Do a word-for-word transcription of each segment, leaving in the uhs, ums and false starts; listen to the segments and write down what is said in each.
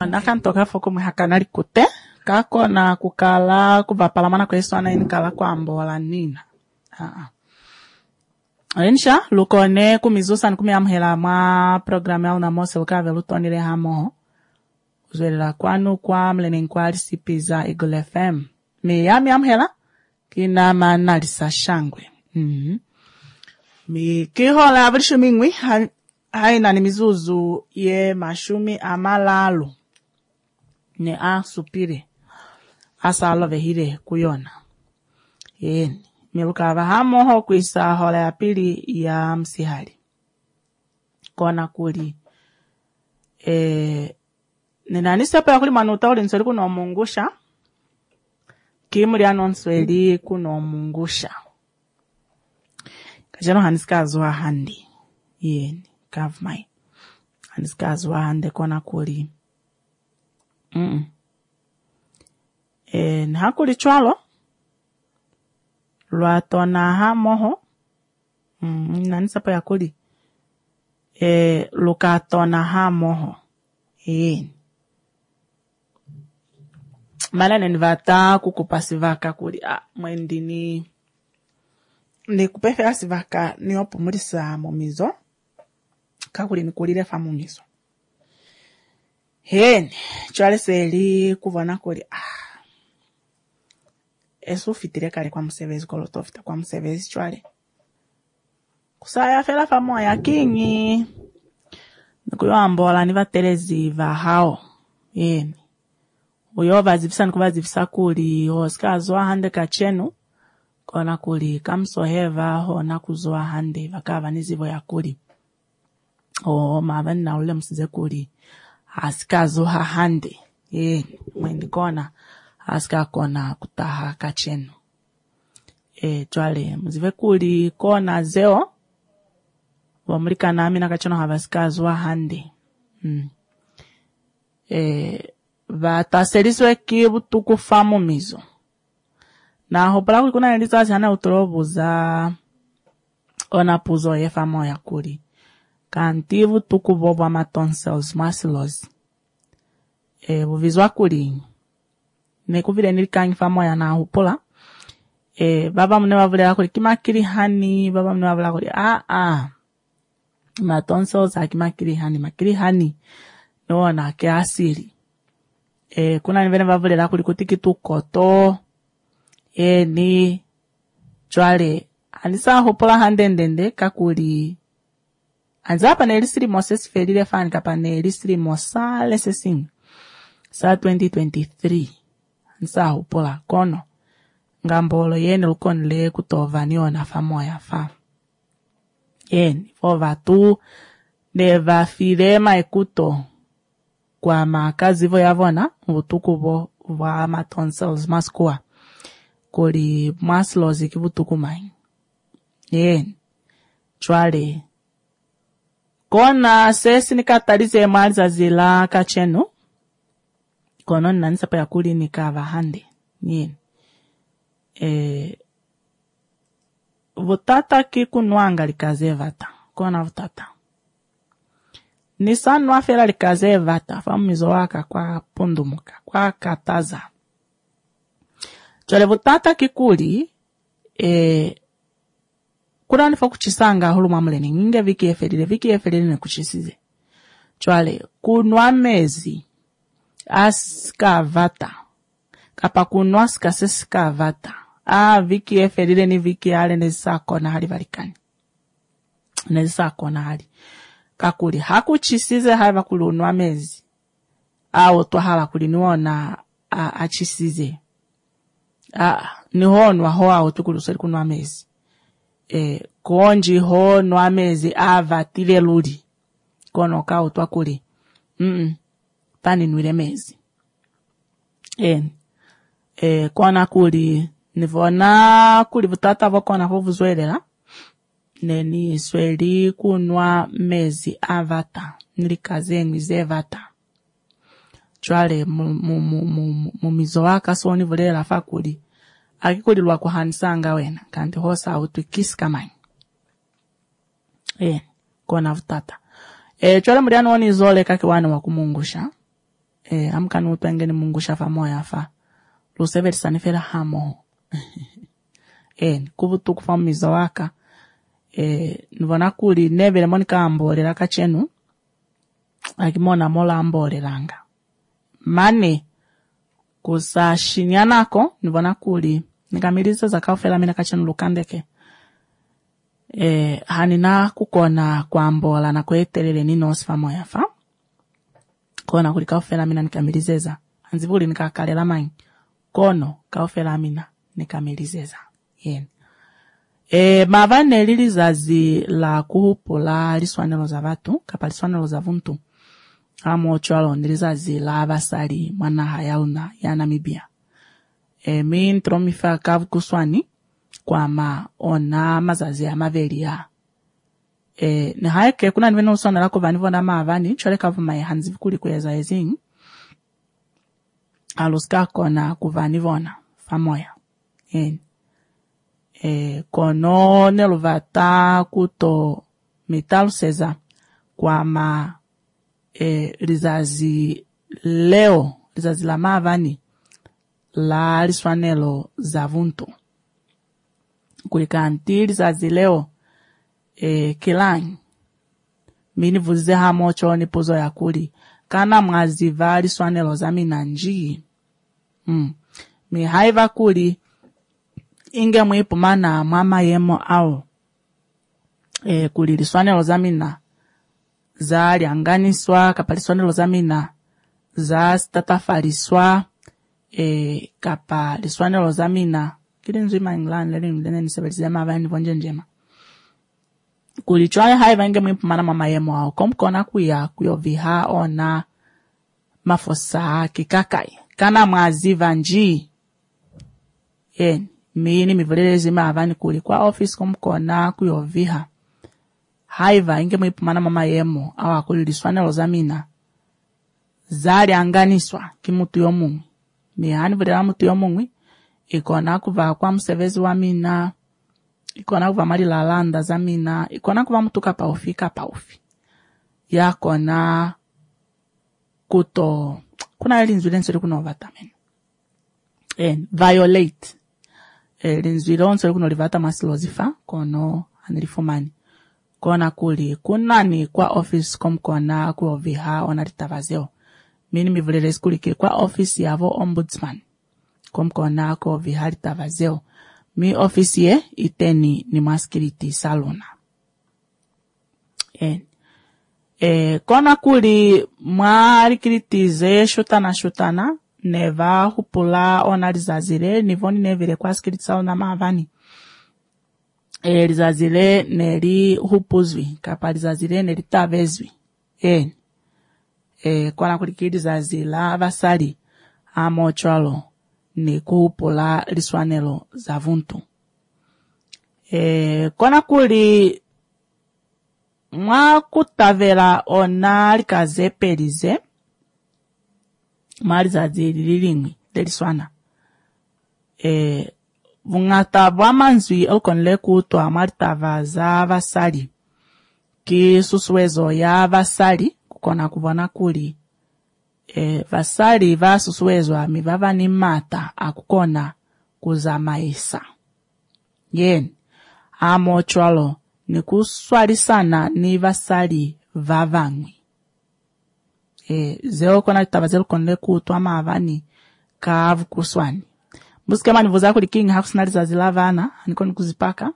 nakantoka foko mhakanali kute kako na kukala kuvapalamana kweso ana inkala kwa ambola nina ah Ensha lukone kumizusa nkumi amhela ma programa una mose ukave lutonile hamo uzwela kwanu kwa mlenen kwali sipiza Eagle F M me yami amhela kina manalisa shangwe mhm mi kihola abishumingwi haina ni mizuzu ye mashumi amalalu ne a supire asa love hire kuyona yeni milukava hamo ho kuisa hola ya pili ya msihali kona kuli eh ninanisa pa kuli manuta uli nsoli kuno mungusha kimuli anonsweli kuno mungusha kajano haniskazwa handi yeni kavmai haniskazwa hande kona kuli mm eh nhakuli chwalo lwatona hamoho mm nanisa pa yakuli eh lukatona hamoho eh malane nivata kukupasivaka kuli ah mwendini ni kupefera sivaka ni opumulisa mumizo kakuli nikulire fa mumizo hen chwale seli kuvona kuli ah eso fitire kale kwa msevezi kolotofita kwa msevezi chwale kusaya fela famo ya kingi nikuyo ambola ni vatelezi va hao yeni uyo vazivisa nikuvazivisa kuli hoskazwa hande kachenu kona kuli kamsoheva ho nakuzwa hande vakava nizivo ya kuli o mavani na ule msize kuli asikazwa hande yeni mwendi kona aska kona kutaha kachenu e twale muzive kuli kona zeo wamulika nami na kacheno havasikazwa hande mm. e vataseliswe kibutuku famu mizo na hopala kuli kuna elisa chana uturobuza ona puzo ye famo ya kuli kantivu tuku boba ma tonsils massilos e buvizwa kuli ne kuvile nilikangi famo ya na hupola e baba mne wavule kuli kimakiri hani baba mne wavule kuli ah ah ma tonsils akimakiri hani makiri hani no na ke asili e kuna nivene wavule la kuli kutiki tu koto e ni chwale anisa hupola handendende kakuli anzapa na elisiri moses felile fan kapa na elisiri mosale sesing sa twenty twenty-three nsa hupola kono ngambolo yene lukoni le kutova niona famoya fa yene fova tu neva filema ekuto kwa makazi vo yavona utukubo wa matonsels maskua kuli maslozi kibutukumai yene chwale kona sesi nikatalize maliza zila kachenu kono nanisa pa yakuli nikava hande nyen eh votata kikunwanga likaze vata kona votata nisanu afela likaze vata famizo waka kwa pundumuka kwa kataza chale votata kikuli eh kuna nifa kuchisanga hulu mamuleni nge viki eferile viki eferile ne kuchisize chwale kunwa mezi aska vata kapa kunwa ska vata ah viki eferile ni viki ale nesa kona hali valikani nesa kona hali kakuli hakuchisize hava kulunwa mezi au twahala kuliniona achisize ah nihonwa ho au tukuluseli kunwa mezi eh konji ho no amezi ava tile ludi kono ka utwa kuli mm pani nwire mezi eh eh kona kuli nivona kuli vutata vokona vovuzwelela neni sweli kunwa mezi avata nilikaze ngwize vata chwale mu mu mu mu mizoaka soni vulela fakuli akikulilwa kuhanisanga wena kandi hosa utukisika manyi eh kona vutata eh chwala muliano woni zole kake wana wa kumungusha eh amkani utengeni Mungu shafa moya fa luseverisani fera hamo eh kubutu kufamiza waka eh nivona kuli nevele monika ambolera kachenu akimona mola amboleranga mane kusashinyanako nivona kuli nikamiliza zakaufela mina kachenu lukandeke eh hanina kukona kwambola na kwetelele nino sifa moya fa kona kuli kaufela mina nikamilizeza anzivuli nikakalela manyi kono kaufela mina nikamilizeza yen e mavane lilizazi la kuhupula liswanelo za vatu kapa liswanelo za vuntu amo chwalo nilizazi la abasali mwana hayauna ya Namibia e mi ntromifa kavu kuswani kwa ma ona mazazi ya mavelia e ni haike kuna nivena uswana lako vanivo na maavani chwale kavu mai hanzi vikuli kweza ezing aluska kona kuvanivona famoya en e kono neluvata kuto metal seza kwa ma e rizazi leo rizazi la maavani la liswanelo za vuntu kulikanti rizazi leo e kilanyi mini vuze hamocho ni pozo ya kuli kana mwaziva liswanelo za minanji mm. mi haiva kuli inge muipumana mama yemo au e kuli liswanelo za mina za lianganiswa kapa liswanelo za mina za statafaliswa e kapa liswanelo za mina kili nzima England leli mdene nisebelize mavani vonje njema kuli chwae haiva inge muipumana mama yemo au komkona kuya kuyoviha ona mafosa kikakai kana mwaziva nji yen mini mivolelezi maavani kuli kwa office komkona kuyoviha haiva inge muipumana mama yemo awa kuli liswanelo za mina zari anganiswa kimutu yomungu mihani vulera mutu yomungu ikona kuva kwa msevezi wa mina ikona kuva mali lalanda za mina ikona kuva mutu kapa ofi kapa ofi yakona kuto kuna linzwile nswele kuna ovatamen en violate e, linzwile nswele kuna olivata masilozifa kono hanilifumani kona kuli kunani kwa office komkona kuoviha onalitavazeo mini mivulele skuli kili kwa office yavo ombudsman komkona kuoviha litavazeo mi office ye iteni ni maskiriti salona en e kona kuli mwarikiritize shutana shutana neva hupula onalizazile nivoni nevile kwa skiriti salona maavani e lizazile neri hupuzwi kapa lizazile neri tavezwi en e kona kulikiri zazila abasali amochwalo ni kuhupula liswanelo za vuntu e kona kuli mwa kutavela ona likaze pelize mali zazili lilingwi leliswana e vungata bwa manzwi elkonle kutwa maritava za basali ki susuwezo ya basali kukona kuvona kuli e basali va susuwezo mivava ni mata akukona kuzamaisa yen amochwalo ni kuswali sana ni basali vavangwi e zeo kona tavazel konle kutwa maavani kavu kuswani Busike mani vuza kuli king hakusinaliza zilavana haniko ni kuzipaka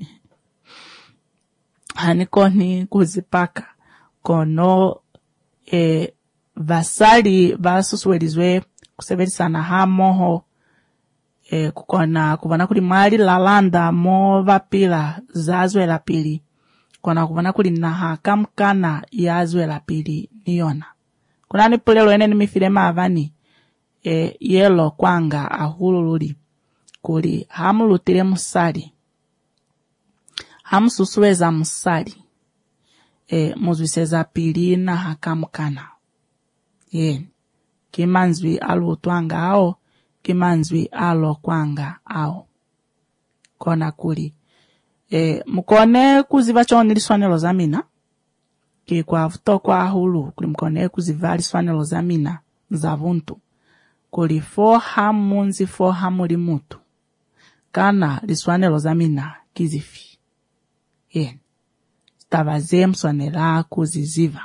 haniko ni kuzipaka kono e vasali vasusuelizwe kusebeli sana hamoho e kukona kuvana kuli mali lalanda mo vapila zazwe la pili kona kuvana kuli naha kamkana yazwe la pili niona kuna ni pulelo ene ni mifile maavani e yelo kwanga ahulululi kuli hamulutile musali hamususuweza musali e muzwiseza pili na hakamkana yen kimanzwi alutwanga ao kimanzwi alo kwanga ao kona kuli e mukone kuziva choni liswanelo za mina ki kwa vuto kwa hulu kuli mukone kuziva liswanelo za mina zavuntu kuli fo hamunzi fo hamuli mutu kana liswanelo zamina kizifi yen stavaze mswanela kuziziva.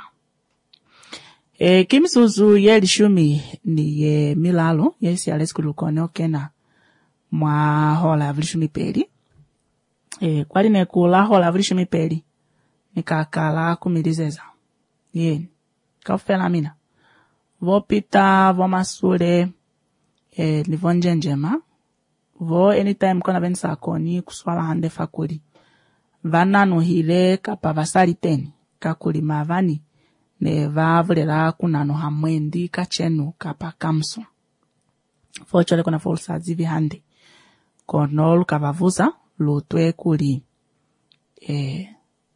E kimisuzu ye lishumi ni ye milalo yesi alesi kulukone okena mwa hola vilishumi peli. E kwali nekula hola vilishumi peli nikakala kumilizeza yen kafela mina vopita vomasule e nivonjenjema vo anytime kona bensa koni kuswala hande fakuli vanano hile kapa vasali teni kakuli mavani ne vavulela kunano hamwendi kachenu kapa kamso fochole kona folsa zivi hande kono lukavavuza lutwe kuli e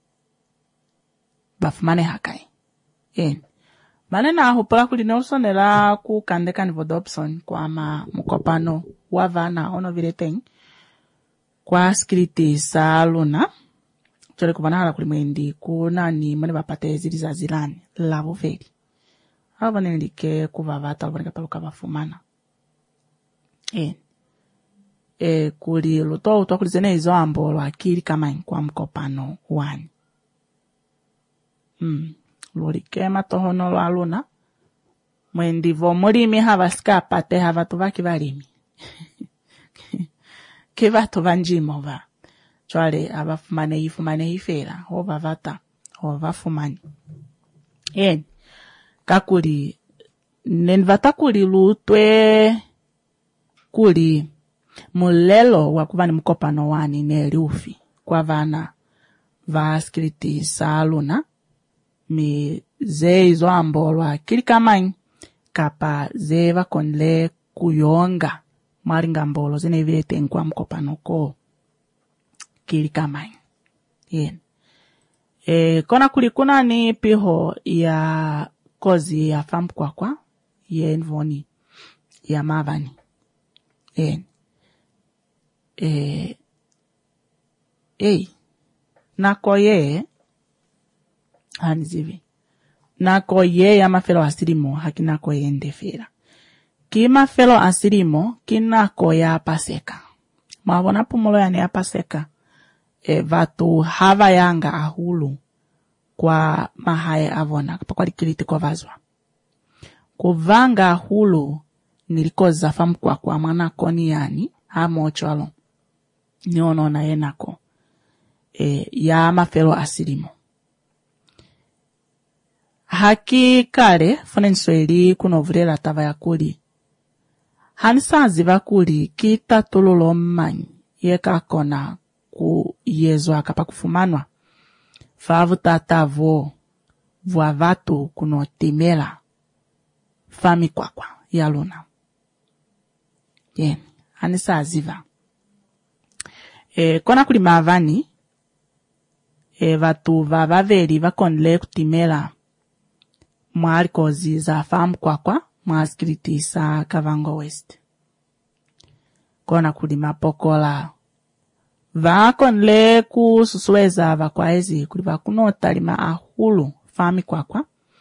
bafumane hakai en manena hupala kuli Nelsonela ku kandeka ni Dobson kwa ma mukopano wavana ono vireteng kwa skriti sa luna chole kubana hala kuli mwendi kuna ni mane bapate zili za zilani lavo feri hava nilike kuvavata albonika paluka bafumana en e kuli luto uto kuli zene izo ambo lwa kili kama kwa mkopano wani mm lorike matohono lwa luna mwendi vo mulimi hava skapa te hava tuvaki valimi kiva tuvanjimo va chwale abafumane ifumane ifera hova vata hova fumani en kakuli nenvata kuli lutwe kuli mulelo wakuvani mkopano wani neli ufi kwa vana va skriti saluna mi ze izo ambolwa kili kamai kapa ze vakonle kuyonga maringa mbolo zine vilete nkwa mkopano ko kili kamai yen e kona kuli kuna ni piho ya kozi ya fampu kwa kwa yen voni ya mavani yen e ei nako ye hanizivi nako ye ya mafelo asirimo hakinako ye ndefera kima felo asirimo kinako ya paseka mawona pumulo ya ne ya paseka e vatu hava yanga ahulu kwa mahaye avona kwa likiliti kwa vazwa kuvanga ahulu nilikoza famu kwa kwa mwana koni yani hamo chalo niono na yenako e ya mafelo asirimo haki kale fone nsweli kunovurela tava ya kuli hanisazi vakuli kita tululo mmanyi yeka kona ku yezo akapa kufumanwa favu tatavo vwa vatu kuno timela fami kwa kwa ya luna yen hanisazi va e kona kuli mavani e vatu vavaveli vakonle kutimela mwari kozi za famu kwa kwa mwaskriti sa Kavango West kona kuli mapokola vakonle kususweza vakwaezi kuli vakuno talima ahulu fami kwa kwa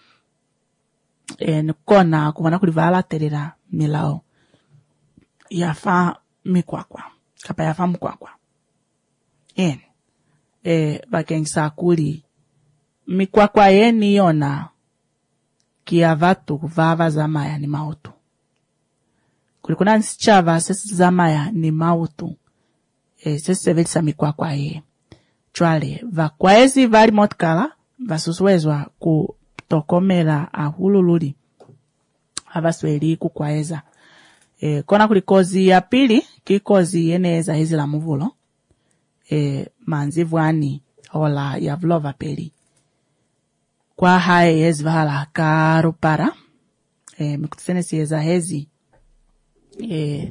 e nkona kubona kuli vala terera milao ya fami kwa kwa kapa ya famu kwa kwa en e vakengisa kuli mikwakwa yeni yona kia vatu kuvava zamaya ni mautu kulikuna nsichava sesi zamaya ni mautu e sesi sevelisa mikwakwa ye chwale vakwaezi vari motkala vasuswezwa kutokomela ahulululi havasweli kukwaeza e kona kulikozi ya pili kikozi yeneza hizi la muvulo e manzivwani hola ya vlova peli kwa hae yezi vahala karupara e mikutusenesi yeza hezi e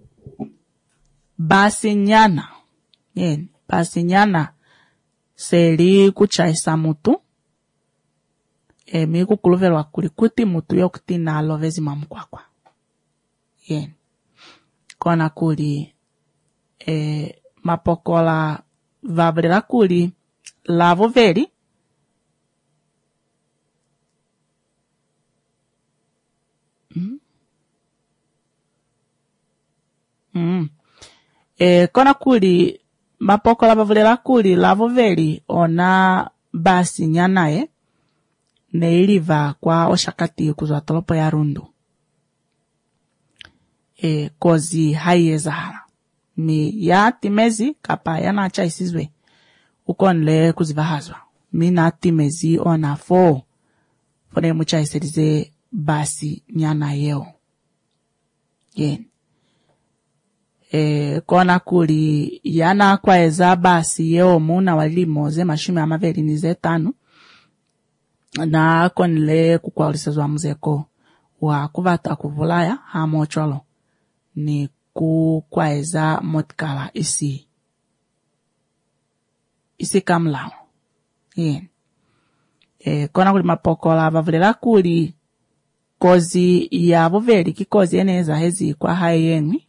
basi nyana yen basi nyana seli kuchaisa mutu e miku kuluvelwa kulikuti mutu yokuti na alovezi mamkwakwa yen kona kuli e mapokola vabrela kuli lavo veri mm. E, kona kuli mapoko la bavulera kuli lavo veli ona basi nyanae neiliva kwa oshakati kuzwa tolopo ya rundu. E, kozi haieza hala. Mi ya timezi kapa yana acha isizwe. Ukonle kuzivahazwa. Mi na timezi ona fo. Fone mucha iserize basi nyana yeo. Yen. E, kona kuli yana kwa eza basi yeo muna walimo ze mashumi amaveli nize tanu. Na konle kukwa ulisezwa mzeko. Wa kuvata kuvulaya hamo cholo. Ni kukwaeza motkala isi. Isi kamlao. Yen. E, kona kuli mapokola bavulera kuli kozi ya buveri kikozi eneza hezi kwa hayengi.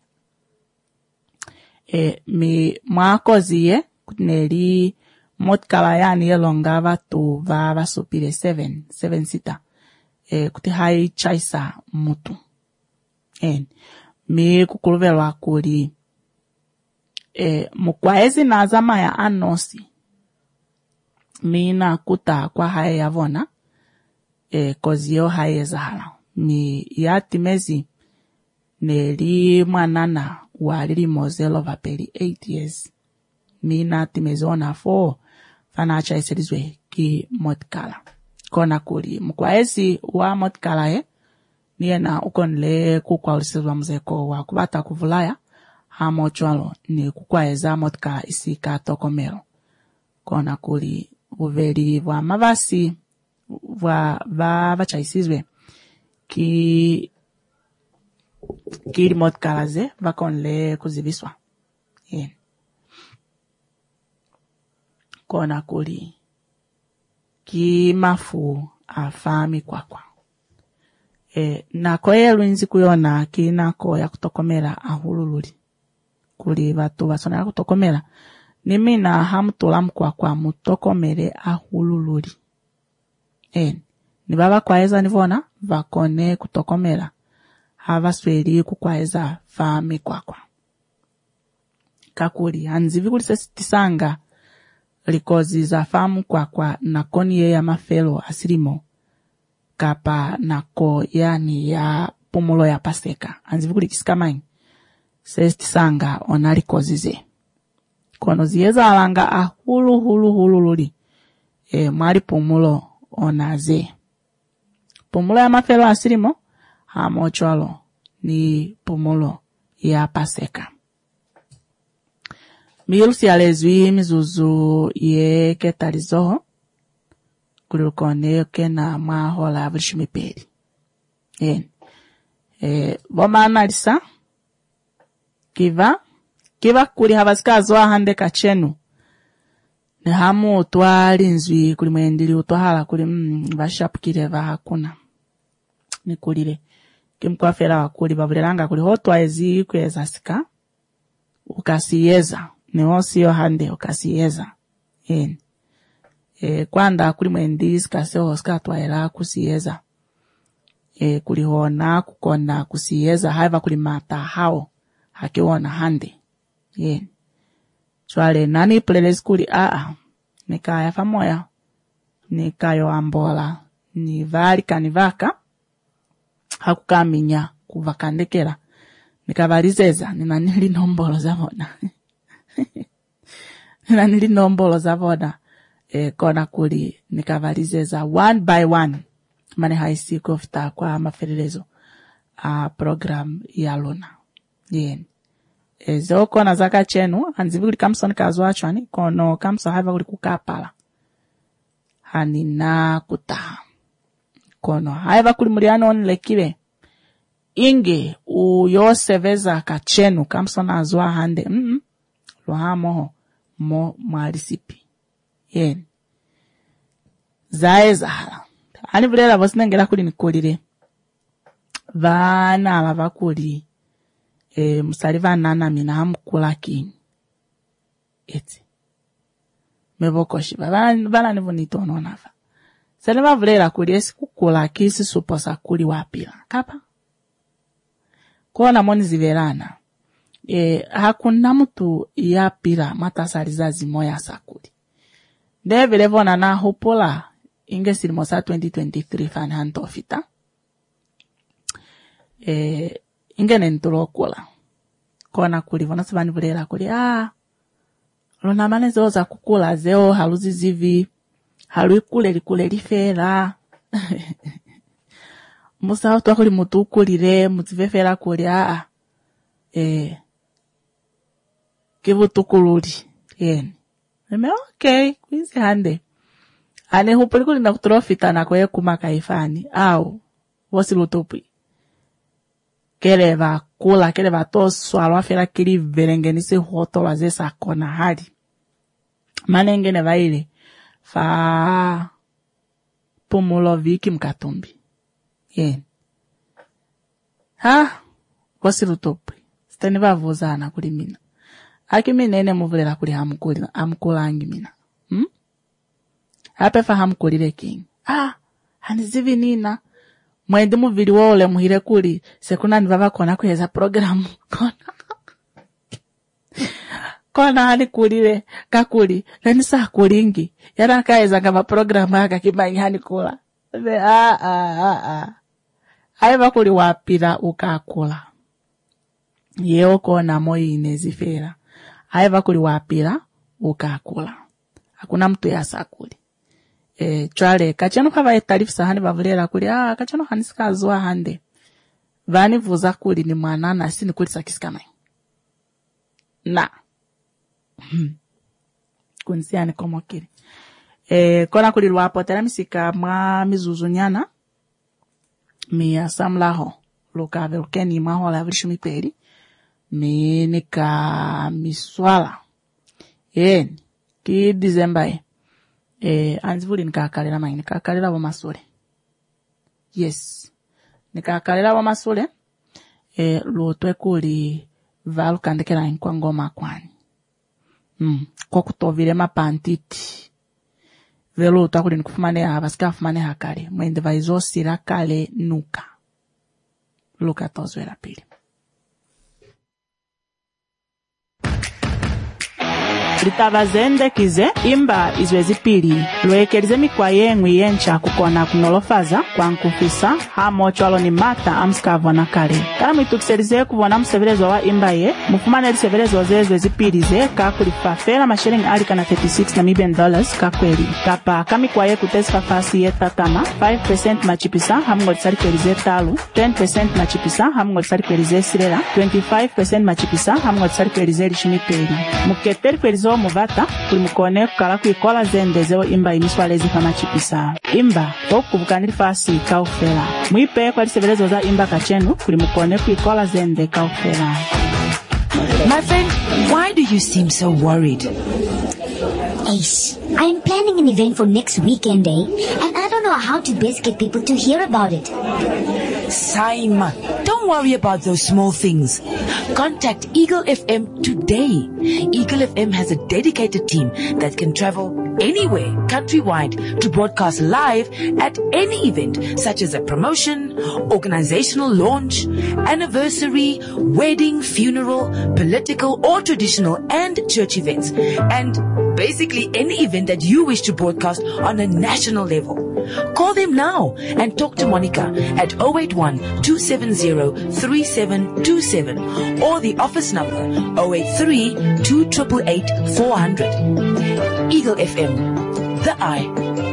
E, mi mwa kozi ye kutineri motkala yani yelonga vatu va vasupire seven, seven sita. E, kuti hai chaisa mutu. Yen. Mi kukuruvelwa kuli e, mukwaezi na azama ya anosi. Mi na kuta kwa hae yavona e, kozi yo hae zahala. Mi ya timezi neli mwanana walili mozelo vapeli eight years. Mi na timezi ona fo fanacha iselizwe ki motkala. Kona kuli mukwaezi wa motkala ye niye na ukonle kukwa ulisezwa mzeko wa kubata kuvulaya hamo chwalo ni kukwaeza motka isi katokomero. Kona kuli uveli wa mavasi wa va vachaisizwe ki kili motkalaze vakonle kuziviswa. Yeah. Kona kuli ki mafu afami kwa kwa. E, na koe luinzi kuyona ki nako ya kutokomera ahulululi. Kuli vatu vasona ya kutokomera. Nimina hamutula mkwa kwa mutokomere ahulululi. E, nibaba kwaeza nivona vakone kutokomera. Hava sweli kukwaeza fami kwa kwa. Kakuli, hanzivi kuli sesitisanga likozi za famu kwa kwa nakoni ye ya mafelo asirimo. Kapa nako yani ya pumulo ya paseka. Anzivi kuli kisikamani. Sesitisanga onali kozize. Kono zieza alanga ahulu hulu hulu luli. E, mwari pumulo onaze. Pumulo ya mafelo asirimo. Hamo chwalo ni pumulo ya paseka. Milusi alezwi mizuzu ye ketalizoho. Kulukone kena mahola vrishimiperi. Yen. E, boma analisa. Kiva. Kiva kuli havasikazo hande kachenu. Ne hamu utwali nzwi kuli mwendili utwahala kuli mm, vashapukire va hakuna. Ni kulile. Kimkwafera wakuli babulelanga kuli hotwa ezi kweza sika. Ukasiyeza. Ni osio hande ukasiyeza. Yen. E, kwanda kuli mwendi sikaseo sikatwaela kusiyeza. E, kuli hona kukona kusiyeza haiva kuli mata hao. Hakiwona hande. Yen. Chwale nani plelezi kuli aa. Nikaya famoya. Nikayo ambola. Ni vali kanivaka. Hakukaminya kuvakandekera. Nikavalizeza. Nina nili nombolo zavona. Nina nili nombolo zavona. E, kona kuli nikavalizeza one by one. Mane haisi kufta kwa maferelezo. A program ya luna. Yen. Ezo kona zaka chenu. Hanzivi kuli kamso nikazwa chwani. Kono kamso haiva kuli kukapala. Hanina kutaha. Kono haiva kuli muriano onilekiwe. Inge uyoseveza kachenu kamso na azwa hande. Mm -mm. Luha moho. Mo marisipi. Yen. Zae zahala. Hani vulela vosinengela kuli nikulire. Vana alava kuli. E, musaliva nana mina hamukula kini. Eti. Mevokoshi. Vana, vana nivu nitono nafa. Selema vulela kuli esi kukula kisi suposa kuli wapila. Kapa? Kona moni ziverana. e hakuna mtu yapira matasaliza zimoya sakuli ndevile vona na hopola inge silimosa twenty twenty-three fan hantofita e inge nentulokola kona kuli vona sivani vulera kuli ah lona mane zeo za kukula zeo haluzi zivi halu ikule likule lifera musa watu wakuli mutu ukulire mutivefera kuli ah eh kivu tukululi yeni eme okay kwizi hande ane hupuli kuli na kutrofita na kwe kumakaifani au wosi lutupi kele va kula kele va toso alwafera kili verengenisi hotola zesa kona hali manenge ne vaile fa pumulo viki mkatumbi yen ha wosi lutupi steni va vuzana kuli mina haki minene muvulera kuli hamukuli amukulangi mina hmm? Hape fa hamukulire king ah hanizivi nina mwende muvili wole muhire kuli sekuna nivava kona kuheza programu kona kona hali kulire kakuli leni saa kulingi yana kaeza kama programu haka kimanyi hani kula Be, ah ah ah ah haiva kuli wapira ukakula yeo kona moi inezifera haiva kuli wapira ukakula hakuna mtu ya sakuli e chale kachano kava etarifu sahani bavulera kuli ah kachano hanisika zwa hande vani vuza kuli ni mwanana sini kuli sakisikana na kunsiani komokiri e kona kuli lwapo tera misika mwa mizuzunyana mi asamlaho loka velkeni maho la vrishumi peri mi nika miswala yen ki December eh anzivuli nikakalera manyi nikakalera bo masole yes nikakalera bo masole eh lotwe kuli valu kandekera inkwa ngoma kwani mm kwa kutovile mapantiti velo utakuli nikufumane abasika fumane hakale mwende vaizo sira kale nuka luka tozwela pili litavazende kize imba izwezi pili lwekelize mikwaye ngwiyencha kukona kunolofaza kwa nkufisa hamo chwalo ni mata amskavwa na kale kala mwitukiselize kuvona msevelezo wa imba ye mufumane lisevelezo zezwezi pili ze kakulifafela mashiringi alika na thirty-six Namibian dollars kakweli kapa kamikwaye kutesi fafasi ye tatama five percent machipisa hamungo lisalikwelize talu ten percent machipisa hamungo lisalikwelize sirela twenty-five percent machipisa hamungo lisalikwelize lishimipeli muketeli kwelizo muvata kuli mukone kukala kuikola zende zeo imba imiswalezi kama chipisa imba okubukanili fasi kaufela mwipe kwa lisevelezo za imba kachenu kuli mukone kuikola zende kaufela. My friend, why do you seem so worried? Ace, I'm planning an event for next weekend, eh? And I don't know how to best get people to hear about it. Saima, don't worry about those small things. Contact Eagle F M today. Eagle F M has a dedicated team that can travel anywhere countrywide to broadcast live at any event, such as a promotion, organizational launch, anniversary, wedding, funeral, political or traditional and church events, and basically any event that you wish to broadcast on a national level. Call them now and talk to Monica at zero eight one, two seven zero, three seven two seven or the office number zero eight three, two eight eight, four hundred. Eagle F M, the eye.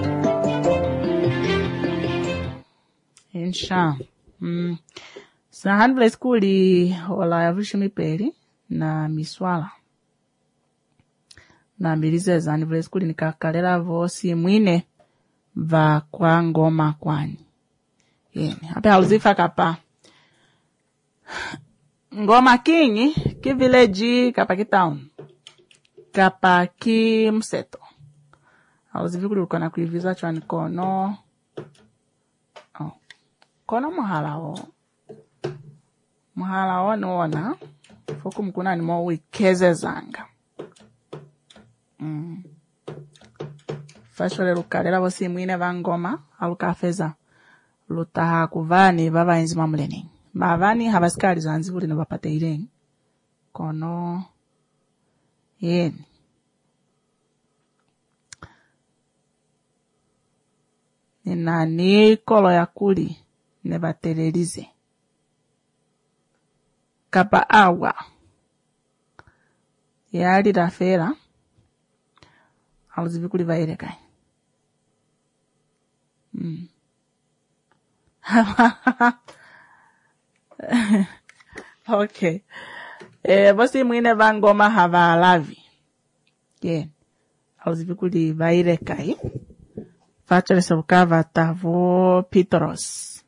Insha. Mm. Sahan vle skuli wala ya vishimi peri na miswala. Na milize zani vle skuli nikakalera vosi mwine va kwa ngoma kwani. Yeni. Hape hauzifa kapa. Ngoma kingi ki village kapa ki town. Kapa ki mseto. Hauzifi kuli ukona kuiviza chwani kono. Oh. Kono muhala ho. Muhala ho nuona. Foku mkuna ni mo wikeze zanga. Mm. Fashole lukalera vosi mwine vangoma. Alukafeza. Lutaha kuvani vava inzi mamuleni. Mavani habasikali zanzi vuli na vapate irengi. kono yeni nina ni kolo ya kuli ne batelelize kapa awa yali rafera aluzivi kuli vaire kai mm. Okay. Eh, bosi mwine vangoma hava alavi. Yeah. Aluzivi kuli vaire kai. Facere sobukava ta vo Pitoros.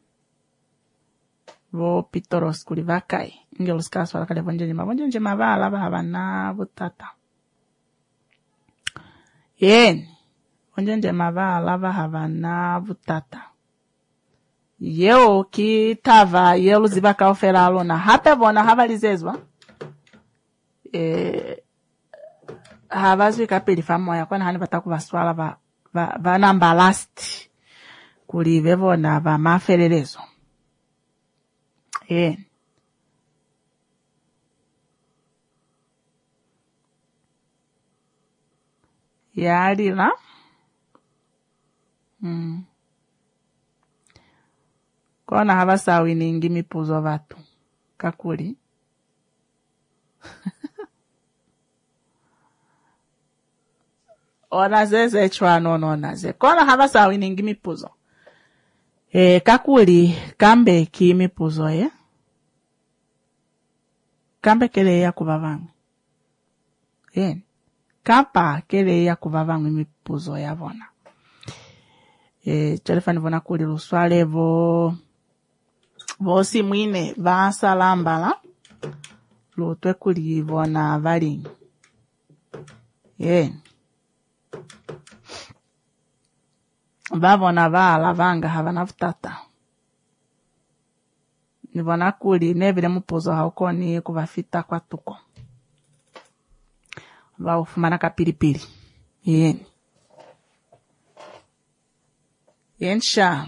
Vo Pitoros kuli vakai. Inge luskasu wala kale vonje njema. Vonje njema va alava hava na vutata. Yeah. Vonje njema va alava hava na vutata. Yeo ki tava yelu ziba ka ofera alona hape bona havalizezwa eh havazwi kapeli famo ya kwana hani bataku baswala ba ba, ba namba last kuli vevona ba maferelezo eh yali na mm kona hava sawi ningi mipuzo vatu kakuli ona zeze chwano nona ze kona hava sawi ningi mipuzo e kakuli kambe ki mipuzo ye kambe kele ya kubavangu e kapa kele ya kubavangu mipuzo ya vona e telefoni vona kuli luswale vo vosi mwine vasalambala lutwe kuli vona valingi ye vavona vala vanga havana vutata nivona kuli nevile mupuzo haukoni kuvafita kwa tuko vaufumana kapilipili yeni yensha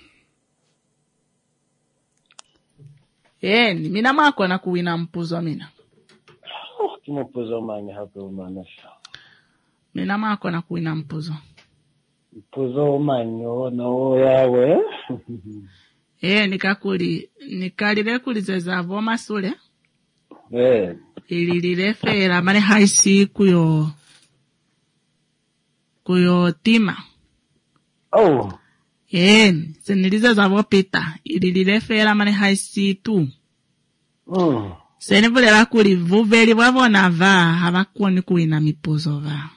yeni mina mwako na kuwina mpuzo mina mpuzo mani hapo manesha mina mwako na kuwina mpuzo mpuzo manyo no yawe eh nikakuli nikalile kulizeza vo masule eh ililile fera mane haisi kuyo kuyo tima oh eh senilizeza vo pita ililile fera mane haisi tu mm sene vule bakuli vuveli wabona va habakoni kuina mipuzo va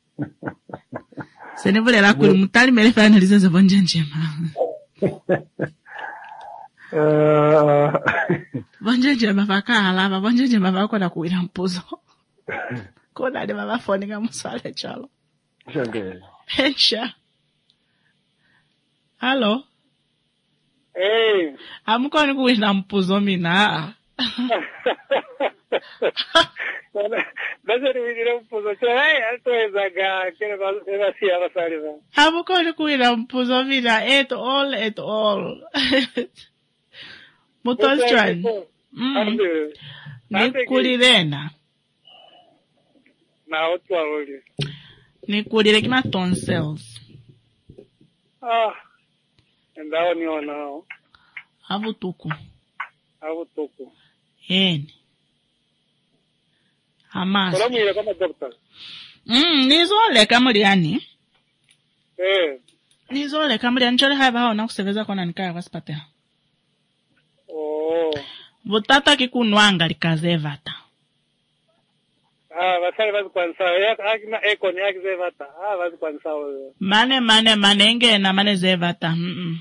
sene vule bakuli mutali mele fa analizeza vo njenjema Uh, Bonjeje mavakala, ba bonjeje mavakona kuwina mpuzo. Kona de mavafoni nga musale chalo. Shangele. Hensha. Hello. Hey. Amukoni kuwina mpuzo mina. Bazari wina mpuzo. Hey, alto ezaga kile basi abasaliva. Amukoni kuwina mpuzo mina at all at all. Mutolchwan. Mm. Nikulirena. Na otwa roli. Nikulire kima tonsils. Ah. Ndao niona hao. Avutuku. Avutuku. Eni. Hamas. Kola mwile kama doctor. Mm, nizole kamuliani. Eh. Nizole kamuliani chole haiba hao na kuseveza kona nikaya kwa sipatea. Oh. Vutata kikunwanga likazevata. Ah, basali bazi kwanza. Ya akina eko ni akizevata. Ah, bazi kwanza. Mane mane manenge na mane zevata. Mm.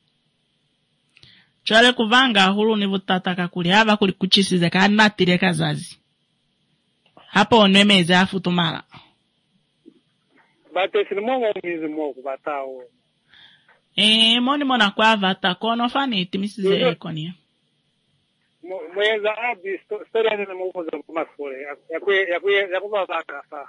Chole kuvanga hulu ni vutata kakuli hava kuli kuchisize kana tire kazazi. Hapo onemeze afutumala. Bate sinimo mizi mo kubatao. Eh, moni mona kwa vata kono fani itimisize eko ni. Mweza abi story ni mwoza masole yakwe yakwe yakuba bakafa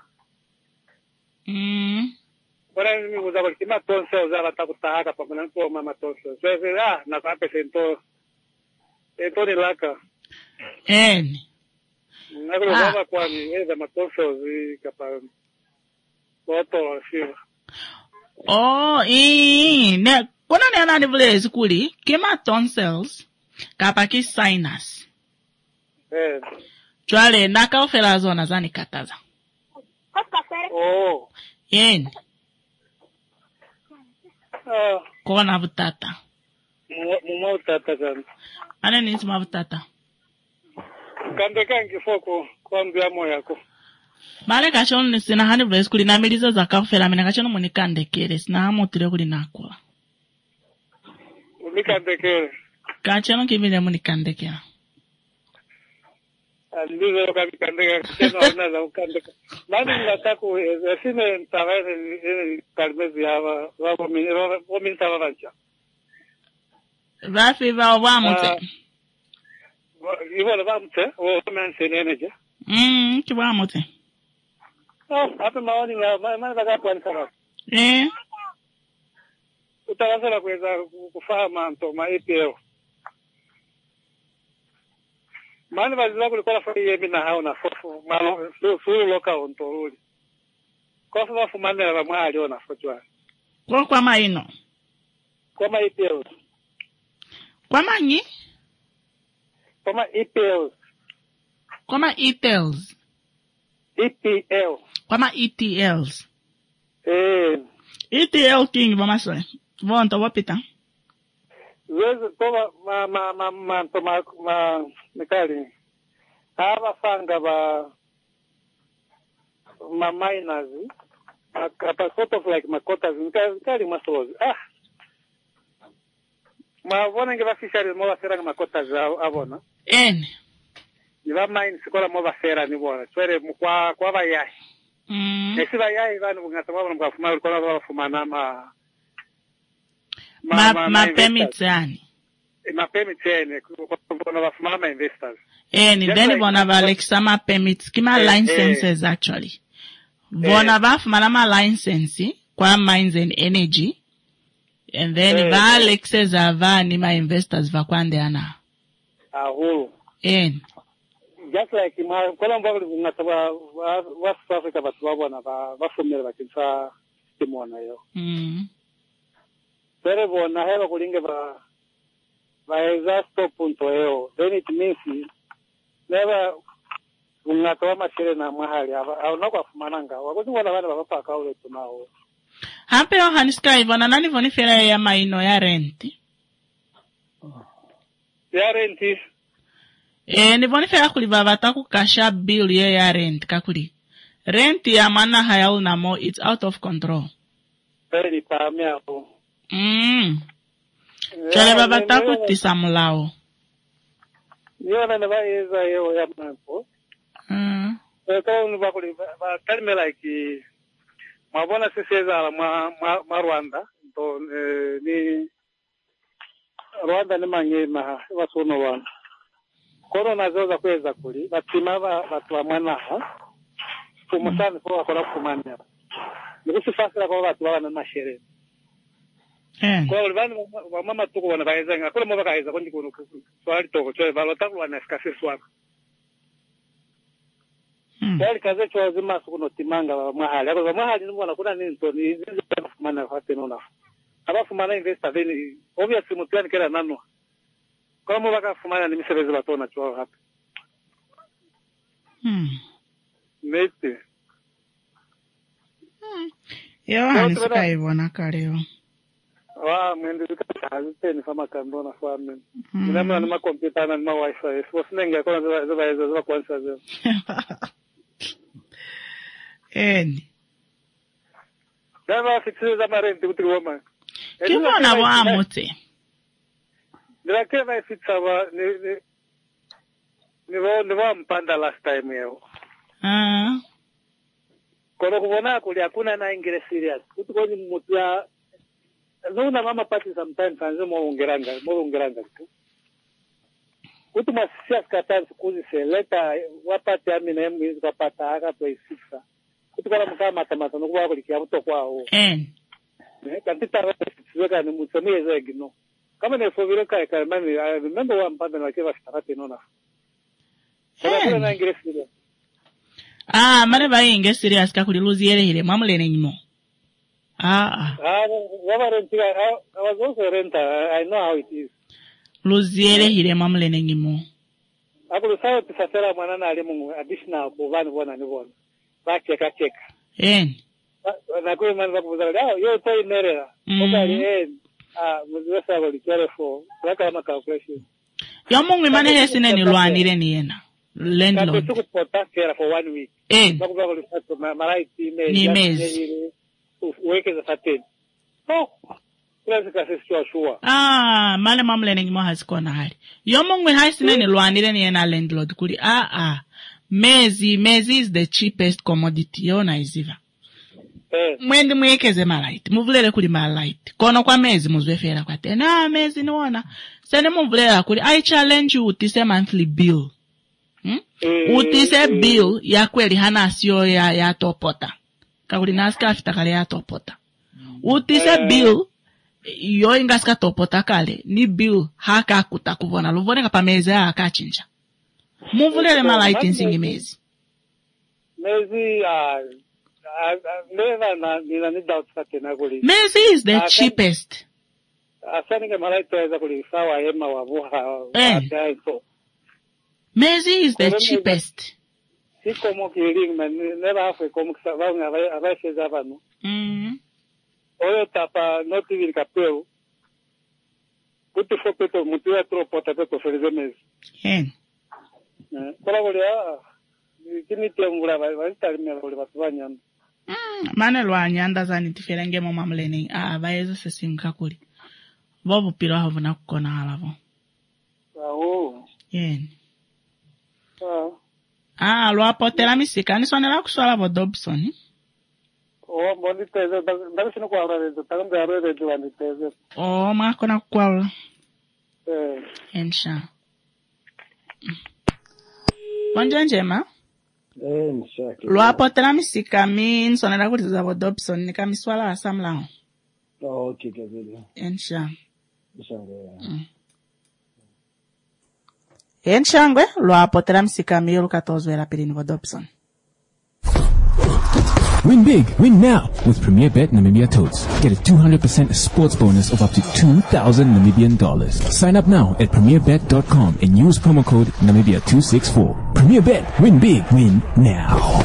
mm bora ni mwoza kwa kima tonse uza batakutaka pamoja na mama tonse so ah na kwa pesento eto ni laka en Ngakule baba kwani eza matonsozi kapa boto shiva. Oh, eh, ne kuna ne anani vile kuli kima tonsils kapa ki sinus. Eh. Chwale naka ofela zona zani kataza. Oh. Yen. Ah. Kona vutata. Muma utata kan. Ane nisi mavutata. Kande kangi foko kwambia moya ko. Male kachono nisina hani vile kuli na milizo za kafela mina kachono munikande kere sina hamu tile kuli nakula. Unikande kere. Kachono kibile munikande kere. Ndizo kabikande kero na za ukande. Nani nataku sine ntaweze kalmezi hapa wao mimi wao mimi tawavancha. Vafi va wamote. Ivo vamte o mense neneje. Mm, ki wamote. Oh, hapa maoni na maana nataka kuanza. Eh. Utaanza kuweza kufahamu mto maipeo. Maana bazila kulikuwa fari yebi na hao na fofu malo su loka ontoruli. Kwa sababu fumane la mwali ona fotwa. Kwa kwa maino. Kwa maipeo. Kwa manyi? Kwa maipeo. Kwa ma E T Ls. E P L. Kwa ma E T Ls. Eh. E T L king vama soe. Vonta wapita. Wewe toba ma ma ma ma ma ma mekali. Hava fanga ba ma miners. Apa sort of like makotas mekali masozi. Ah. Ma vona nge ba fisheries mo ba seranga makotas avona. En. Iba mines kola mo ba sera ni bona. Twere kwa kwa ba yai. Mm. Esi ba yai vanu ngata ba bona fuma kola ba fuma na ma Ma ma, ma permits yani. Ma permits yani bona ba fuma ma investors. En, then like, bona ba like sama permits kima eh, licenses eh, actually. Bona eh, ba fuma na ma license kwa mines and energy. And then eh, va like says ava ni ma investors va kwande ana. Aho. En. Just like ma kola mbago ngata West Africa ba bona ba ba fumela ba kinsa timona yo. Mm. Pero bona heba kulinge ba ba exacto punto eo. Then it means never ngata ma shere na mahali aba au na kwa fumananga. Wakozi bona bana ba pa ka ule tunao. Hampe o haniska ivona nani voni fera ya maino ya renti. Ya renti. Eh, ni voni fera kuli vavata kukasha bill ye ya rent kakuli. Rent ya mana haya unamo, it's out of control. Peri pa miao. Mm. Chale vavata kutisa mulao. Yo na ba eza yo ya mampo. Mm. Eka ni ba kuli ba tell me like mabona siseza ma ma Rwanda to ni Rwanda ni mangema wasono wana. Corona zoza kweza kuli batima batu bamwana ha fumusana kwa kwa kumanya nikusifasira kwa batu bana mashere eh kwa bana mama tuko wana baeza ngakole mo bakaeza kondi kuno swali toko chwe balota kwa na skase swaka bali kaze chwa zima sukuno timanga mahali kwa mahali ni mwana kuna nini to ni mana hate nona abafu mana investor then obviously mutani kera nano kwa mo baka fumana ni misebezi batona chwa hapa hmm mete hmm yo hanisika ivona kaleo wa mwende tukataze ni kama kandona fame nina na ma computer na ma wifi so sinenge kwa za za za za kwanza za en dava fikiza marenti kutriwoma kibona wa mote Nila kema ifitsa wa ni ni ni wa ni wa mpanda last time yao. Ah. Kono kubona kuli hakuna na ingire serious. Kutu kwenye mutua zona mama party sometimes kanze mo ungeranga mo ungeranga. Kutu masisia skatans kuzi se leta wapate amina mwizi kapata aka to isisa. Kutu kala mkama matamata nukuwa kuli kia mto kwao. En. Ne kantita wa siweka ni mutsamie zegino. Kama ne fovile kai kai mani I remember one mpanda na kiva starati nona. Sasa na ingress serious. Ah, mane ba ingress serious ka kuli luziere hile mamulene nyimo. Ah. Ah, never rent. I was also a renter. I know how it is. Luziere hile mamulene nyimo. Akulu sawa tisafera mwana na alimu additional bovani bona ni bona. Ba cheka cheka. En. Na kwa mwana kubuzala. Yo toi nerera. Okali en. Ah, muzwesa bali careful. Laka ma calculation. Yo mungu mane hesine ni lwanire ni yena. Landlord. Ka tuku pota kera for one week. En. Babu gabo lisato maraiti me. Ni mezi. Weke za satin. No. Kila kasi sio sure. Ah, mane mamulene nyimo hazikona hali. Yo mungu hesine ni lwanire ni yena landlord kuli. Ah ah. Mezi, mezi is the cheapest commodity. Yo na iziva. Eh. Mwende mwekeze malight. Muvulele kuli malight. Kono kwa mezi muzwefera kwa te. Na mezi niwona. Sene muvulele kuli. I challenge you utise monthly bill. Hmm? Eh, Utise eh, bill ya kweli hana asio ya, ya topota. Kakuli naska afita kale ya topota. Utise eh. bill yo ingaska topota kale. Ni bill haka kuta kuvona. Luvone kapa mezi ya haka chinja. Muvulele malight nsingi mezi. Mezi, ah, never na nina ni doubt sate na kuli. Mezi is the Ah, cheapest. Asani ke malai tuweza kuli sawa ema wabuha. Eh. Wa Mezi is the Kole cheapest. si como kiling man never hafe como sawa nga avai feza vano. Mm. Oyo tapa noti vin kapeu. Puti fo peto mutua tro pota peto felize mezi. Hen. Kola kuli ah. Kini tiamula vai tali mera kuli basubanya. Mm. Mane lwa nyanda zani tiferenge mo mamulene. Ah, bayezo sesinga kuli. Bobu pilo havu na kukona halavo. Ah, oh. Hen. Ah. Ah, lwa potela misika. Niswanela kuswala vo Dobson. Oh, boni teze. Ndari sinu kwa urarezo. Tagambe urarezo wani teze. Oh, makona kukwala. Eh. Hensha. Bonjo njema. Eh, nshaki. Lwa potela misika mi niswanela kutiza vo Dobson. Nika miswala asamlao. Oh, okay, kazili. Hensha. Nshangwe. Mm. Enshangwe lwa potela msika miyo lukatozwela pilini vo Dobson. Win big, win now with Premier Bet Namibia Totes. Get a two hundred percent sports bonus of up to two thousand Namibian dollars. Sign up now at premier bet dot com and use promo code Namibia two six four. Premier Bet, win big, win now.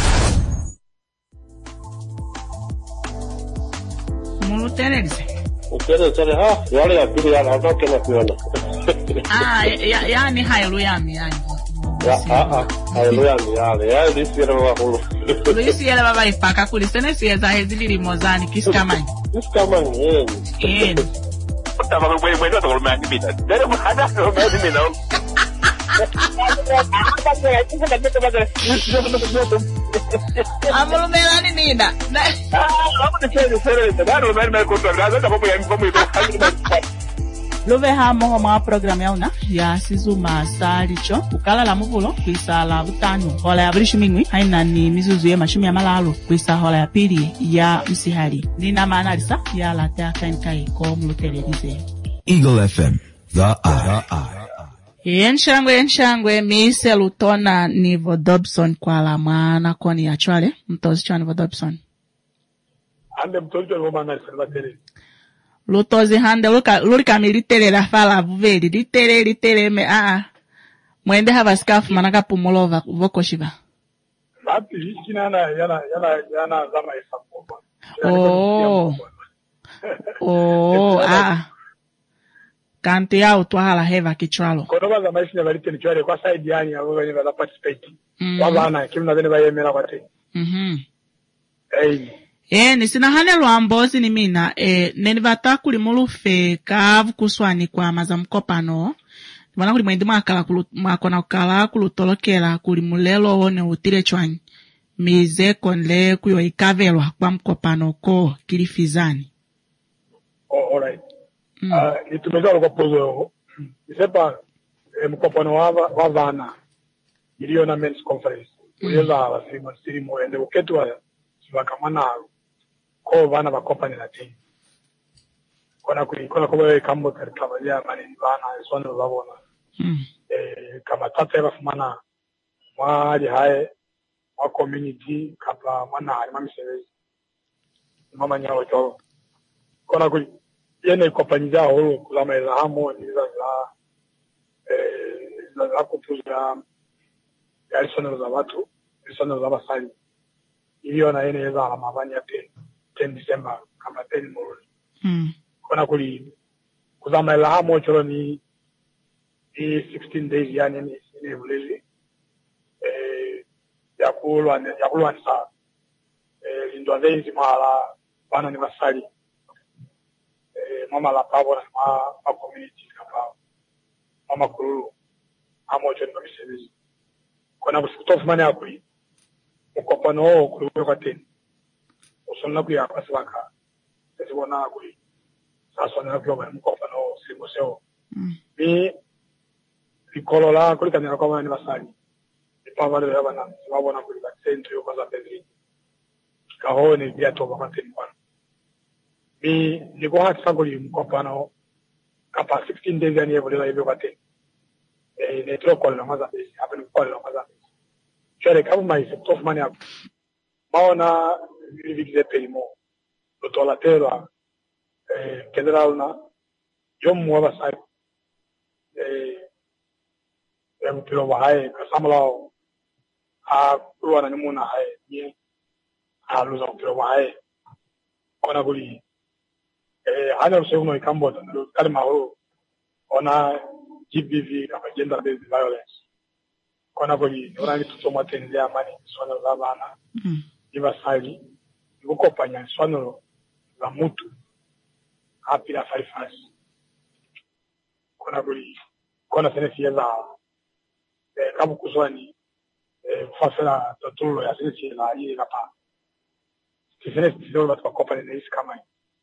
Mulutelelise. Ukele sale ha, yale ya pili ya atoke na kuona. Ah, ya yani haylu yami yani. Ya ah ah, haleluya ni yale. Ya disi ya wakulu. Luisi yale baba ipaka kulisene siyeza hezili limozani kisikamani. Kisikamani, eh. Eh. Utama kwa mwe ndo kwa mimi bita. Dere mhada kwa mimi na. Amulu melani nida. Ah, hapo ni sere sere. Bado mimi mimi kwa gaza kwa mwe mimi kwa. Love hamo mwa program yauna ya sizuma salicho ukala la muvulo kwisala butano hola ya brishu mingwi haina ni mizuzu ya mashumi ya malalo kwisa hola ya pili ya msihali nina maana alisa ya lata kankai ko mulutelerize Eagle F M the eye. Yenshangwe yenshangwe mise lutona nivo Dobson kwa la maana koni ya chwale mtozi chwa nivo Dobson Ande mtozi chwa nivo maana alisa Lutozi hande luka lulika militere la fala vuveli litere litere me a mwende hava scarf manaka pumulova voko shiva. Bati hikina yana yana yana yana zama isapo. Oh. Oh ah. Kanti ya utwahala heva kichwalo. Konoba zama isina valite ni chwale kwa side yani ya wewe vala participate. Wabana kimna zene bayemera kwate. Mhm. Eh. Eh nisina hane lwambozi ni mina eh nenivata kuli mulufe kavu kuswani kwa maza mkopano wana kuli mwendi mwakala mwakona ukala kulutolokela kuli mulelo one utile chwanyi mize konle kuyo ikavelwa kwa mkopano ko kilifizani. Oh, alright. Mm. Uh, nitumeza kwa pozo nisepa eh, mkopano wava wavana iliona men's conference uyeza wasima sirimu ende uketwa siwakamana ko vana bakopa ni lati kona kulikona kwa kambo kama ya mali vana sono babona mm. eh kama tata yafumana mwali hae wa community kapa mwana hari mamisebezi mama nyawo cho kona kuli yene kopanyija horo kuzama eza hamo niza za eh za za kupuza yalisona za watu yalisona za basali iyo na yene eza amabani ya ten December kama ten moroni mm kona kuli kuzama eza hamo choro ni ni sixteen days yani ni ni village eh yakulwa yakulwa sa eh lindo zenzi mala bana ni basali eh mama la pabo na ma community kapa mama kuru amojo ndo misebezi kona busitofu mane akuri ukopano kuri kwa ten usonna kuya kwasaka sibona akuri sasa na kwa mkopano simoseo mm ni ikolola kuri kanira kwa ni basali ipavale ya bana babona kuri ba centre kwa za pezi kahone bia toba kwa ten kwa mi niko hata sagoli mkopano kapa sixteen days yani evolela ibe kwa ten eh netro kwa la maza pezi hapa ni kwa la maza pezi chere kama mai sector mani hapo maona vivize pelimo dotolatero eh general na yom wa basai eh em pilo wae kasamla a ruana ni muna hai ni a luza pilo wae ona guli eh hana usehuno ikambo kalima ho ona G B V kama gender based violence kona guli ona ni tutoma tenze amani swana za bana mm ibasali ukopanya swana za mutu hapi la faifas kona guli kona senesi za eh kabu kuswani eh fasala tatulo ya senesi la hii hapa senesi ndio watu wakopa ni hisi kama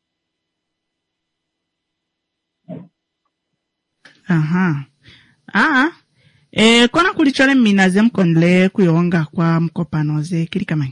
aha ah eh kona kulichole minaze mkonle kuyonga kwa mkopanoze kili kama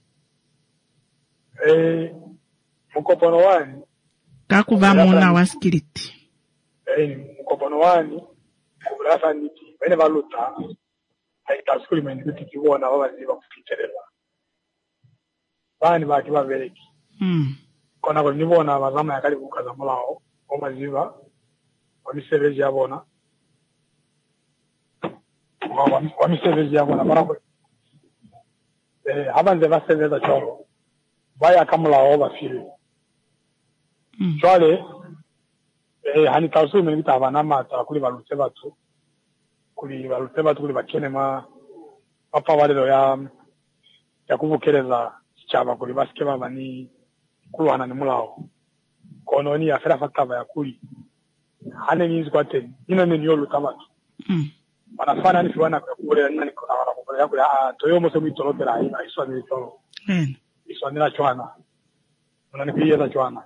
eh mkopano wani kakuva muna wa skiliti eh mkopano wani kurasa niti bene valuta haitaskuli meni kuti kiona waziva kuficherera bani baki bavereki mm kona ko nibona bazama yakali kukaza mulao omaziva wamiseveji yabona wamiseveji yabona barako eh habanze baseveza choro baya kamulao bafile mm chwale eh hani tausu meni bitabana mata kuli balutse batu kuli balutse batu kuli bakene ma papa walero ya ya kuvukereza chaba kuli basike babani kulwana ni mulao kono ni afera fataba ya kuli hane nizi kwa ten ino ni yolo tabatu mm wanafana ni fiwana kwa kubolera nani kwa wana kubolera kuli ah toyo mose mitolotera ina iswa ni tolo mm iswa ni la chwana unani kuyeza chwana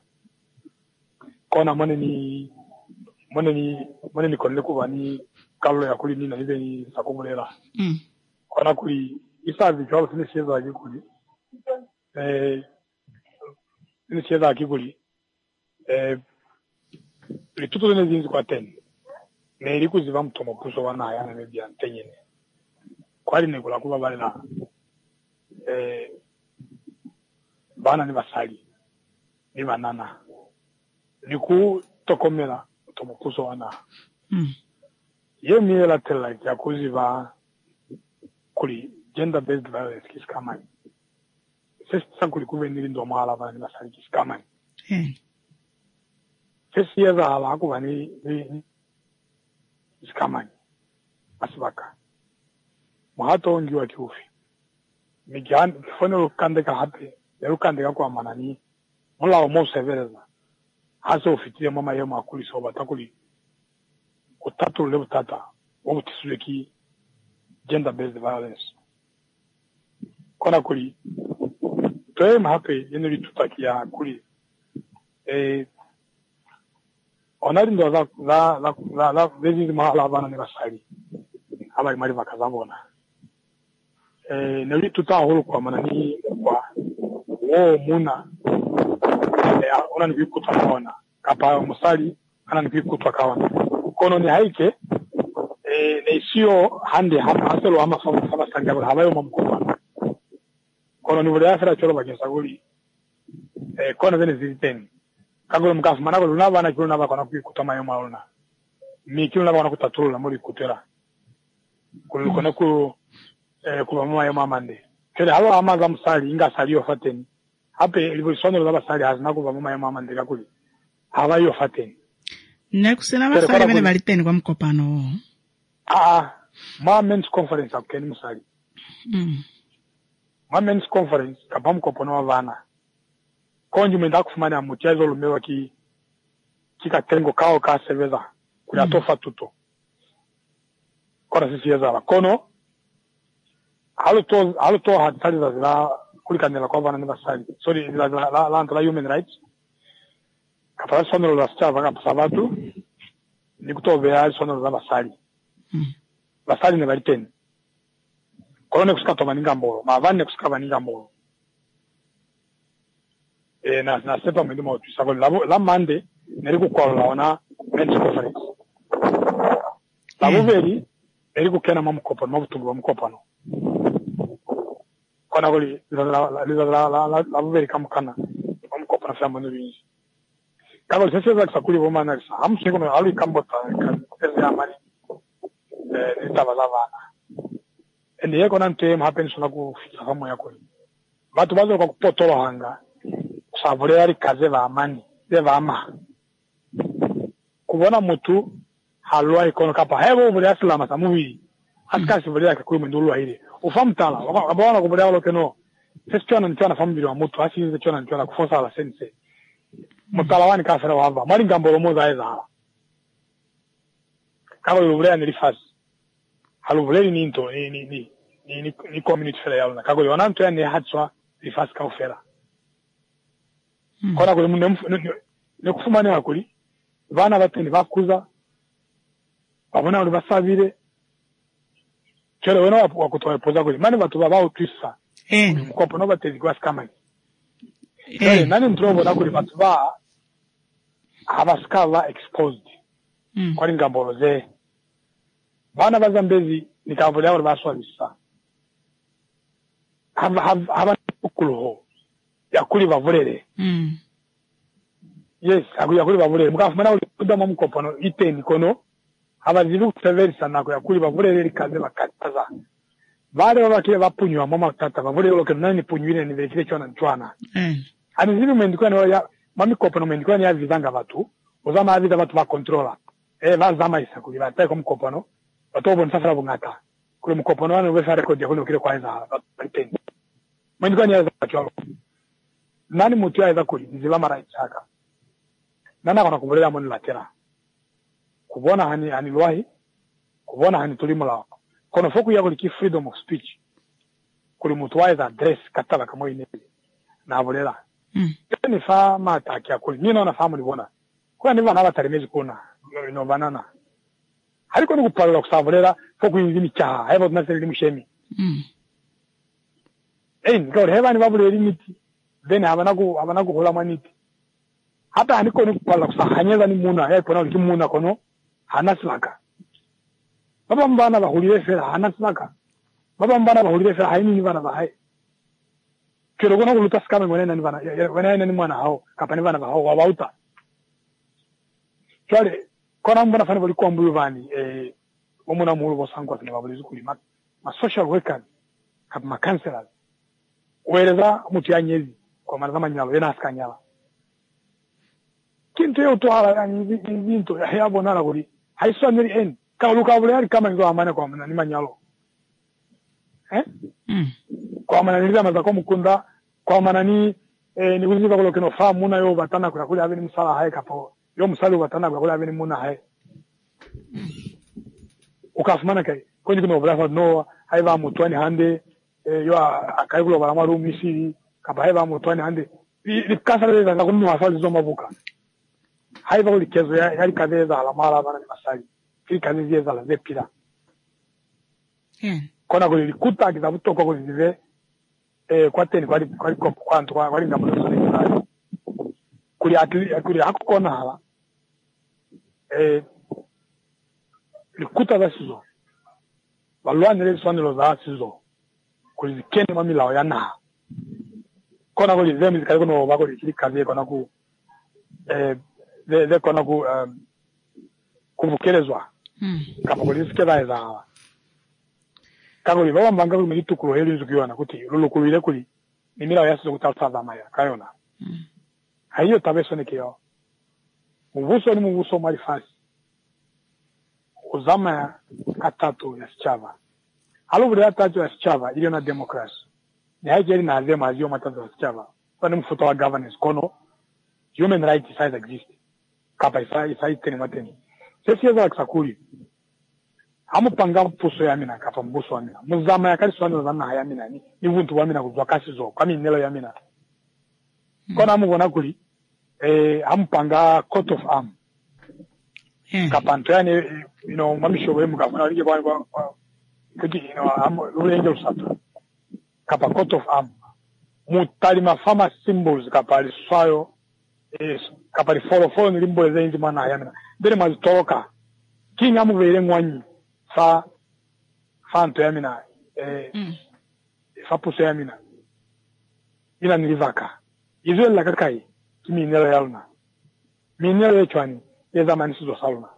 kona mone ni mone ni mone ni konle kuba ni kalo ya kuli ni na ibe ni sakubolera mm kona kuli isazi cholo sini sheza akikuli eh sini sheza akikuli eh lituto ne zinzi kwa ten ne iliku ziva mtomo kuso wana yana mebi antenyene kwali ne kula kuba bale na eh bana ni basali ni banana ni ku tokomela mtomo kuso wana mm ye miela tela ya kuziva kuli gender based violence kiskama sasa kuli kuve ni ndo mala bana ni basali kiskama eh Fesi ya za hala kuwa ni ni iskamani asibaka mwato ongi wa kiufi migian kifone lukandeka hape ya lukandeka kwa manani mula wa mo severeza hasa ufitiye mama yema akuli soba takuli utatu lebu tata wabu tisuleki gender based violence kona kuli toe mahape yenuri tutakia kuli eh onari ndo za za za za za vezi mahala bana ni basali aba mari bakazabona eh nari tuta holo kwa manani kwa wo muna eh ona ni bikutwa kaona kapa musali ana ni bikutwa kaona kono ni haike eh ne sio hande hapa aselo ama fa fa sanga habayo mamkopa kono ni vile afera choro bagesa goli eh kono vene ziteni kagolo mkafu manako lunaba na kilo naba kana kutama yo mauna mi kilo naba kana kutatula muri kutera kulikona ku eh kuba mama yo mamande kile halo amaza msali inga saliyo fateni hape ilivyosono laba sali hazina kuba mama yo mamande kakuli habayo fateni nekusena basali bene baliteni kwa mkopano ah ma men's conference akeni musali mm ma men's conference kapa mkopano wa vana konju menda kufumana mchezo lumewa ki kika tengo kao ka seveza kuya tofa tuto kora sisi yeza kono halo to halo to hatari za la kulikanela kwa vana ni basali sorry la la la la human rights kapa sono la stava kapa sabatu ni kutovea sono la basali mm basali ne baliteni kono kusikata maninga mbolo mavane kusikata maninga mbolo e na na sepa mwendo mautu sako la la mande neriku kwa laona men's conference la boveri neriku kena mamukopa mabutungu bamukopano kona goli la la la la la la boveri kamukana bamukopana famo n'ibinji kabo sese za sakuri bomana sa amshingo me alu kambota kazi ya mali eh nitabazavana ende yeko nante happen sona ku famo yako batu bazo kwa kupotolo hanga savule ari kaze ba amani de ba ama kubona mutu halwa ikono kapa hebo muri aslama samuhi askasi vile yake kuli mndulu ile ufamtala abona kubula walo keno sesiona ntana family wa mutu asize chona ntana kufosa la sense mutala wani kasera wava mali ngambolo moza eza kama lubule ni rifas halubule ni into ni ni ni ni ni community fela yalona kago yona ntwa ni hatswa rifas ka ufera kora kule munde ne kufumana yakuli bana bateni bakuza babona uri basabire kero wena wakutoa poza kule mani batu babao twisa eh mkopo no batezi kwa skamani eh nani mtrobo na kule batu ba abaskava exposed mm kwa ngamboloze bana bazambezi nikavule abo baswabisa haba haba ukulo yakuli bavulere mm yes akuya kuli bavulere mukafumana uli kudama mukopano iteni kono abazibu kuseverisa nako yakuli bavulere likaze bakataza bale babakire bapunywa mama tata bavulere loke nani punyine ni vekire chona ntwana eh ani zibu mendikwa ni ya mami kopano mendikwa ni ya vizanga batu ozama avida batu ba controller eh bazama isa kuli batako mukopano batobo nsafara bungata kuli mukopano wana wesa record ya kule kwa iza iteni mendikwa ni ya za nani mutu ya kuli nziba mara ichaka nana kana kubulela moni latera kubona hani hani lwahi kubona hani tulimula kono foku ya kuli ki freedom of speech kuli mutu wa address katala kama ine na bulela mm ni fa mata kya kuli nino na famu libona kwa ni bana batarimezi kuna no banana haliko ni kupalula kusabulela foku yinzimi cha hebo tunaseli mushemi mm eh ngore heba ni babule limiti then abanaku abanaku hola maniti hata aniko ni kupala kusahanyeza ni muna ya kona ki muna kono hanaslaka baba mbana bahulire fera hanaslaka baba mbana bahulire fera haini ni bana bahai kero kono kuluta skame ngone ni bana wana ni mwana hao kapani bana bahao wabauta chale kona mbona fani bali kwa mbuyu bani eh omuna mulu bosangwa ni babuli kulima ma social workers kapa ma counselors wereza mutu ya nyezi kwa maana kama nyalo yana askanyala kintu yo to ala yani vinto ya bonala kuri haiso ni en ka luka bule kama ngo amana kwa maana ni manyalo eh mm kwa maana ni zama za kwa mkunda kwa maana ni eh ni kuziba kwa kino famu na yo batana kwa kule aveni msala hai kapo yo msala batana kwa kule aveni muna hai ukafumana kai kwenye kino brafa no haiva mutwani hande yo akaikulo bala maru misiri kabaiba mutwani hande likasa leza ngakuni wasali zo mabuka haiva ulikezo ya yali kadeza ala mara bana ni masali kili kazi za la zepira eh kona kuli likuta kitabuto kwa kuzive eh kwa teni kwa kwa kwa kwanto kwa kwa ngambo sali kuli atli kuli hakukona hala eh likuta basizo balwane le swanelo za sizo kulizikene mamila yana kona ko lizemi zikali kono bako likikaze kona ku eh de de kona ku um, kuvukelezwa mm. kama kulisikeza za kako liba mbanga ku mitukuro heli nzukiwana kuti lulukulile kuli nimila yasizo kutalsa maya kayona mm. hayo tabeso nekiyo muvuso ni muvuso malifasi uzama atatu ya sichava alo vile atatu ya sichava ili na democracy ni haijeri na azema azio matatu ya sichava kwa ni mfuto wa governance kono human rights size exist kapa isa isa iteni mateni sisi yaza kusakuli hamu panga puso ya mina kapa mbuso wa mina muzama ya kali swani uzama haya mina ni ni vuntu wa mina kuzwa kasi zo kami nelo ya mina kona hamu gona kuli eh hamu panga coat of arm yeah. Kapanto yani you know mamisho we mukafuna alije kwa kwa kuti you know am ulenje usatu kapa coat of arm mutali mafama symbols kapa liswayo is kapa li follow follow ni limbo zenji mana yamina bere mazitoka kinga mu vere ngwanyi fa fanto yamina eh mm. fa puso yamina ina nilivaka izo la kakai kimi nelo yalna minelo yechwani yeza manisizo saluna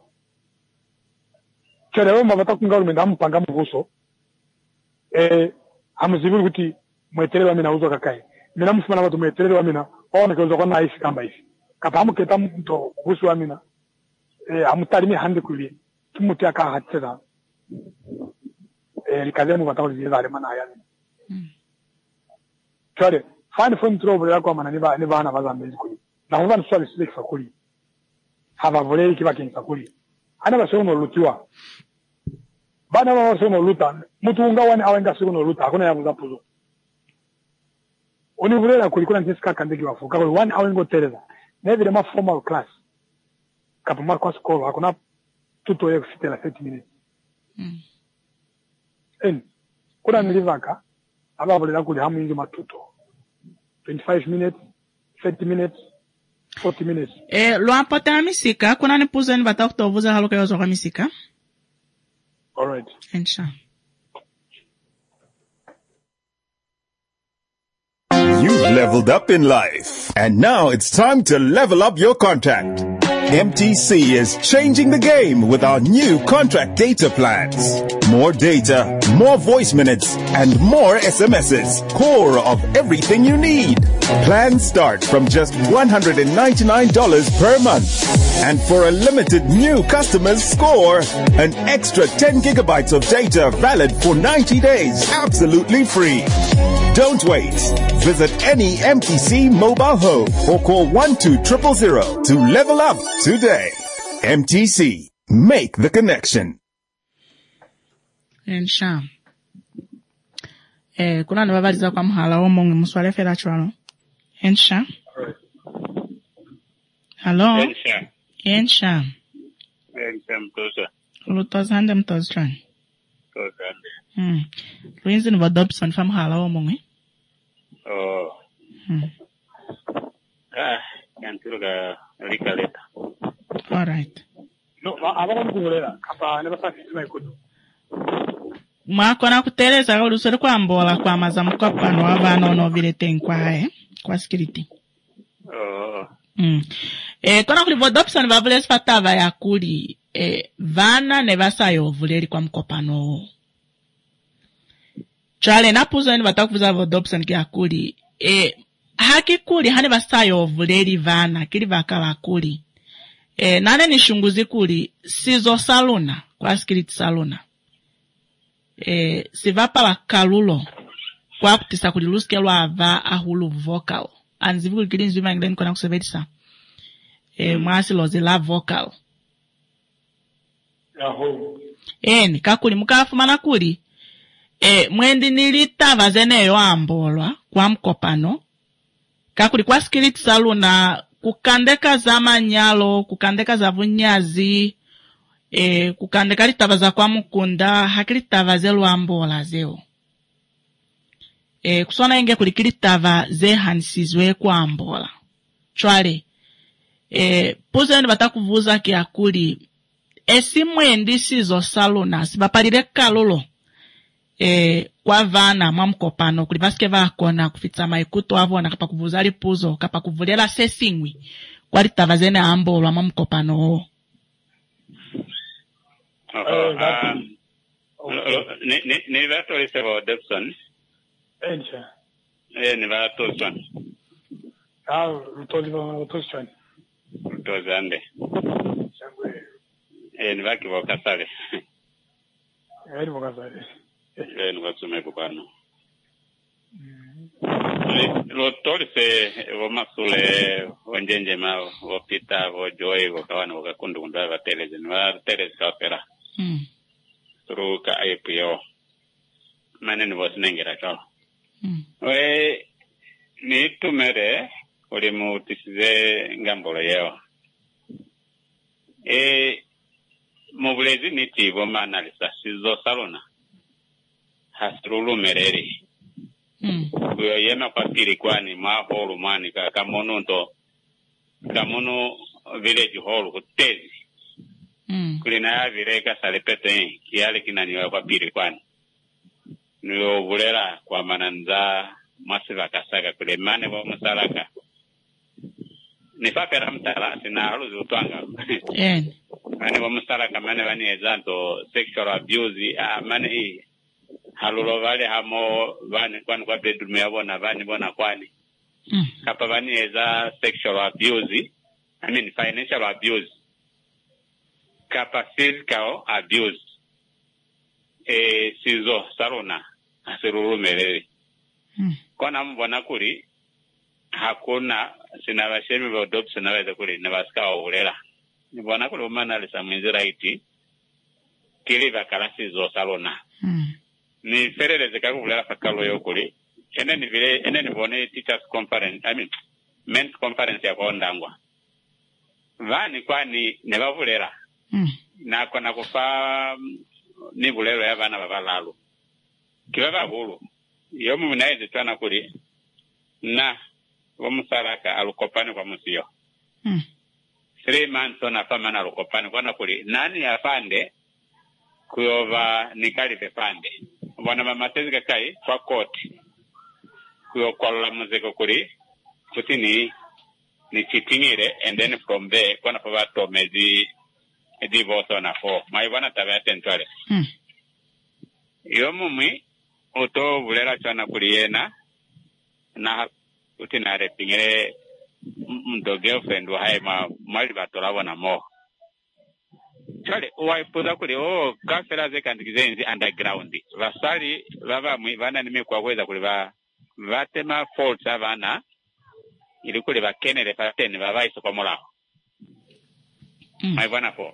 kere wema batakunga rumenda mpanga muvuso eh amuzibiri kuti mweterero mina uzo kakai mina mufuna batu mweterero wa mina ona kozo kona ifi kamba ifi kapa amuketa mto kuhusu wa mina eh amutalimi hande kuli kimuti aka hatira eh likazemu batakuli yeza ale mana ayani mm. kare fine from trouble yakwa mana ni ba ni bana bazambe kuli na huwa nswali sile fakuli hava volei kiba kinsa kuli ana basho no lutiwa bana ba basho no luta mutu unga wani awenga siku no luta hakuna yabuza puzo oni vulela kuli kuna ntiska kandiki wafuka kuli wani awengo tereza nevile ma formal class kapa marko school hakuna tuto ye kufitela thirty minutes mm. en kuna nilivaka aba vulela kuli hamu ingi matuto twenty-five minutes thirty minutes forty minutes. Eh, lo apote na misika, kuna ni puzo ni bata kutovuza halo kayo zoka misika. Alright. Ensha. You've leveled up in life, and now it's time to level up your contract. M T C is changing the game with our new contract data plans. More data, more voice minutes, and more S M Ses. Core of everything you need. Plans start from just one hundred ninety-nine dollars per month. And for a limited new customers, score an extra ten gigabytes of data valid for ninety days, absolutely free. Don't wait. Visit any M T C mobile home or call one two zero zero zero to level up today. M T C. Make the connection. Ensha. Eh, kuna nababaliza kwa mhala omongi muswale fela chwalo. Ensha. Hello. Ensha. Ensha. Ensha mtosa. Lutoza hande mtoza chwani. Mtoza hande. Hmm. Luinzi ni wadobson fa mhala omongi. Oh. Hmm. Ah, yantiro ga rika leta. Alright. No, abako mkugulela kapa nebasa fisima ikudu. Mwako na kuteleza ulusore kwa mbola kwa mazamu kwa pano wabano no vile tenkwa hae. Kwa security. Oh. Mm. Eh, kona kuli vodopson vavule spatava ya kuli eh, vana ne vasayo vuleri kwa mkopano. Chale na puzo ni vatakufuza vodopson kia kuli eh, haki kuli hane vasayo vuleri vana kili vaka vakuli. Eh, nane ni shunguzi kuli sizo saluna kwa security saluna. Eh, sivapa wa kalulo kwa kutisa kuliluske lwa ava ahulu vocal. Anzivu kulikili nzima ingileni kona kusevetisa. Eh, mwasi loze la vocal. Yaho. Eh, nikakuli mukafu manakuli. Eh, mwendi nilitava zeneyo ambolwa kwa mkopano. Kakuli kwa skiliti saluna kukandeka za manyalo, kukandeka za vunyazi, eh, kukandeka litava za kwa mkunda, hakilitava ze luambola zeo. Eh, kusona inge kulikilitava ze hansizwe kwa ambola. Chwale, eh, puzo ndi batakuvuza kia kuli, esi mwendi sizo saluna, sibapalire kalolo, eh kwa vana mwamkopano kuli baske bakona kufitsa maikuto avo na kapa kuvuzali puzo kapa kuvulela sesingwi kwali tavazene ambo lwa mwamkopano o. Ne ne ne vato lisebo Debson. Enche. Eh ne vato son. Ah, rutoli va rutoshan. Rutozande. Eh ne vaki vokasale. Eh ne vokasale. Eh ne vasume kupano. Lo tolse womasule onjenje mao wopita wojoy wokawana wokakundu kundwa va television va television opera. Mm. Through ka I P O. Manene was nengera chao. Mm. We ni tumere uri mu tisize ngambolo yeo. E mobulezi ni tivo manalisa sizo salona. Hasrulu mereri. Mm. Kuyo yema kwa piri kwani maholu mani ka kamono nto kamono village hall kutezi. Mm. Kulina ya vireka salipete kiale kinaniwa kwa piri kwani. Niyo vulera kwa mananza masiva kasaga kule mane wa musalaka. Nifapera mtala sina haluzi utwanga. En. Mane wa musalaka mane wani ezanto sexual abuse ah mane hii. Halulo vale hamo vani kwani kwa bedroom ya bona vani bona kwani. Mm. Kapa vani eza sexual abuse. I mean financial abuse. Kapa physical abuse. E sizo sarona asiruru melele. Mm. Kona mbona kuri hakuna sinabashemi ba adopt sinaweza kuri nabaska olela. Mbona kuri umana lisa mwinzira iti kili bakala sizo sarona. Mm. Ni fereleze kakuvulela fakalo yokuli. Ene ni vile ene ni bone teachers conference I mean men's conference ya kondangwa. Vani kwani nebavulera. Mm. Na kona kufa ni bulelo ya bana babalalo. Kibaba bulu. Yomu mnaeze twana kuli na wamusaraka alukopani kwa musio. Mm. Three months on afamana alukopani kwa kuli nani afande kuyova nikali pepande. Wana mamatezi kakai kwa koti. Kuyo kwa muzeko kuli kutini ni chitingire and then from there kwa napabato mezi divorce on a four. Maibana tabate ntwale. Mm. Yomu mwi oto vulera chana kuliena na utina repingere mdo girlfriend wa hai ma mali batola wana mo. Chale uwa ipoza kuli o kafela ze kandikizenzi underground. Vasali vava mwi vana nime kwa kweza kuli va vatema faults avana ili kuli va kenele pateni vava iso kwa mola. Mm. Maibana po.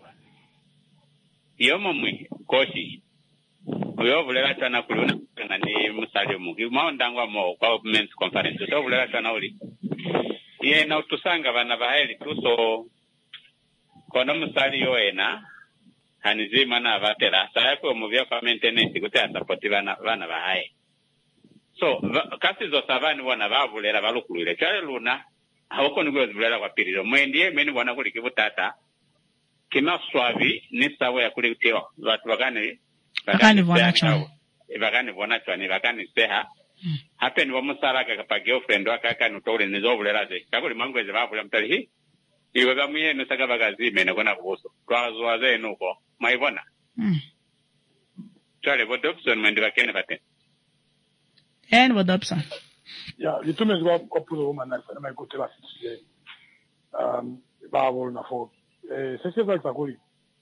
Yomu mwi koshi. Uyo vulera chana kuluna na ni musali mugi maondangwa mo kwa men's conference to vulera chana uli ye na utusanga bana baheli tuso kono musali yoena hanizima na batera saya ko muvya kwa maintenance kutia support bana bana bahaye so kasi zo savani wana bavulera balukulire chale luna hawoko nigwe vulera kwa piriro mwendie meni wana kuli kibutata kima swavi ni sawa ya kuli kutio watu bagane Bakani vona chwa. Bakani vona chwa ni bakani seha. Mm. Hape ni wamusaraka kapa girlfriend wakaka nutole nizovulera ze. Kakuli mangweze vavula mtali hii. Iwe gamuye nusaka bagazime na kona kuhusu. Kwa zuwaze nuko. Maivona. Mm. Chwale, what Dobson mwendi wakene bate? En what Dobson? Ya, litume zwa kwa puzo uma na sana maikote la sisi. Um, bavo na fo. Eh, sisi kwa kakuli.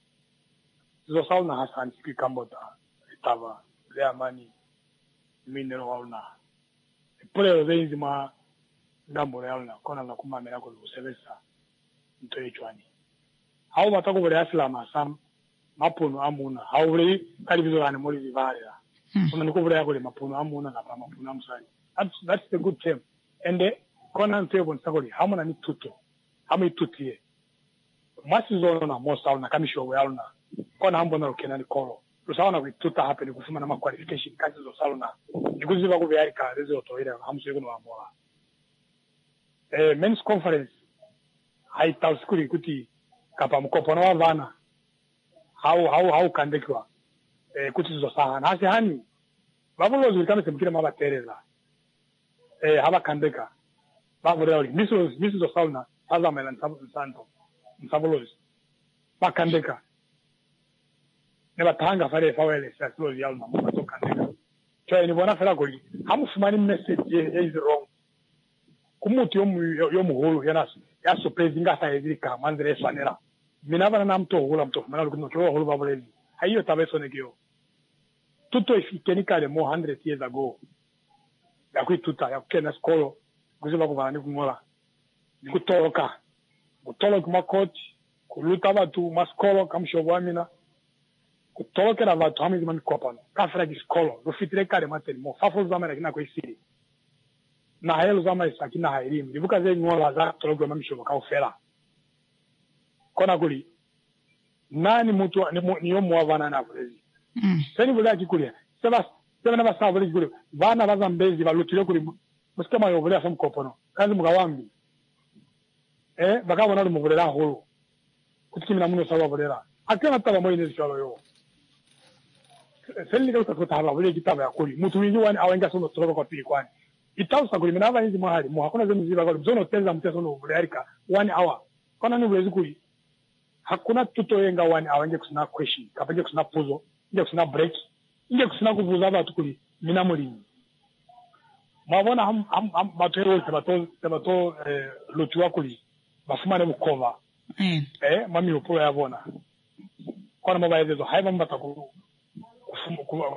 Zo sauna hasan siku kambota itava le amani minero wauna pole zenzi ma ndambo yauna kona na kuma mera ko lusebesa ntoye chwani hao matako bole aslama sam mapuno amuna hao bole kali bizo ane moli vivalera kuna niko bole yako le mapuno amuna na pa mapuno amsani that's that's the good term and the kona ntebo nsakoli hamuna ni tuto hama itutie masizo na mosa na kamisho yauna kona hambo na kenani kolo lusawana kuituta hape ni kusema na ma qualification kazi zo salona nikuziva ku vyari ka rezo toira hamso kuno amora eh men's conference haita skuli kuti kapa mkopo na vana how how how kandekwa eh kuti zo sana hasi hani babulozi ulikame semkire mabatereza eh habakandeka babulera uli miso miso sauna azamela nsanto nsabulozi bakandeka ne batanga fare fawele saslozi yalma batokandeka cyo ni bona fela kuli hamufumani message is wrong kumuti yomu yomuhulu yana ya surprise ngasa ezika manzere swanera mina bana namto hula mto mana lukuno cho hulu babuleni hayo tabesonekyo tutto ifikenikale mo one hundred years ago yakwituta yakukena skolo kuziba kubana nikungola nikutoloka kutoloka makoti kuluta abantu maskolo kamshobo amina kutolokera abantu hamizi mamikopano kafira giskolo rufitire kale mateni mo fafo zamara kina kwesiri na helo zama isakina hairimu dibuka ze ngola za tolokera mamishobo kaufera kona kuli nani mtu niyo muavana na bulezi mm. Seni bula kikulia seba seba na basa bulezi kuli bana bazambezi balutire kuli musikama yo bulezi samkopono kazi mugawambi eh bakabona mu bulera holo kutikimina muno sawa bulera akena taba moyine zishalo yo seni ka kutaba bulezi kitaba yakuli mtu wingi wani awenga sono toloko kwa pili kwani itausa kuli mina banzi mahali mu hakuna zenu ziba kuli zono tenza mteso no bulerika one hour kona ni bulezi kuli hakuna tutoyenga wani awanje kusina question kapanje kusina puzo nje kusina break nje kusina kuvuza abantu kuli mina mulini mabona ham ham batero tebato tebato eh lotuwa kuli bafumane bukova mm. eh mami upo yabona kwana mabayezo haiba mbata ku kufumu ku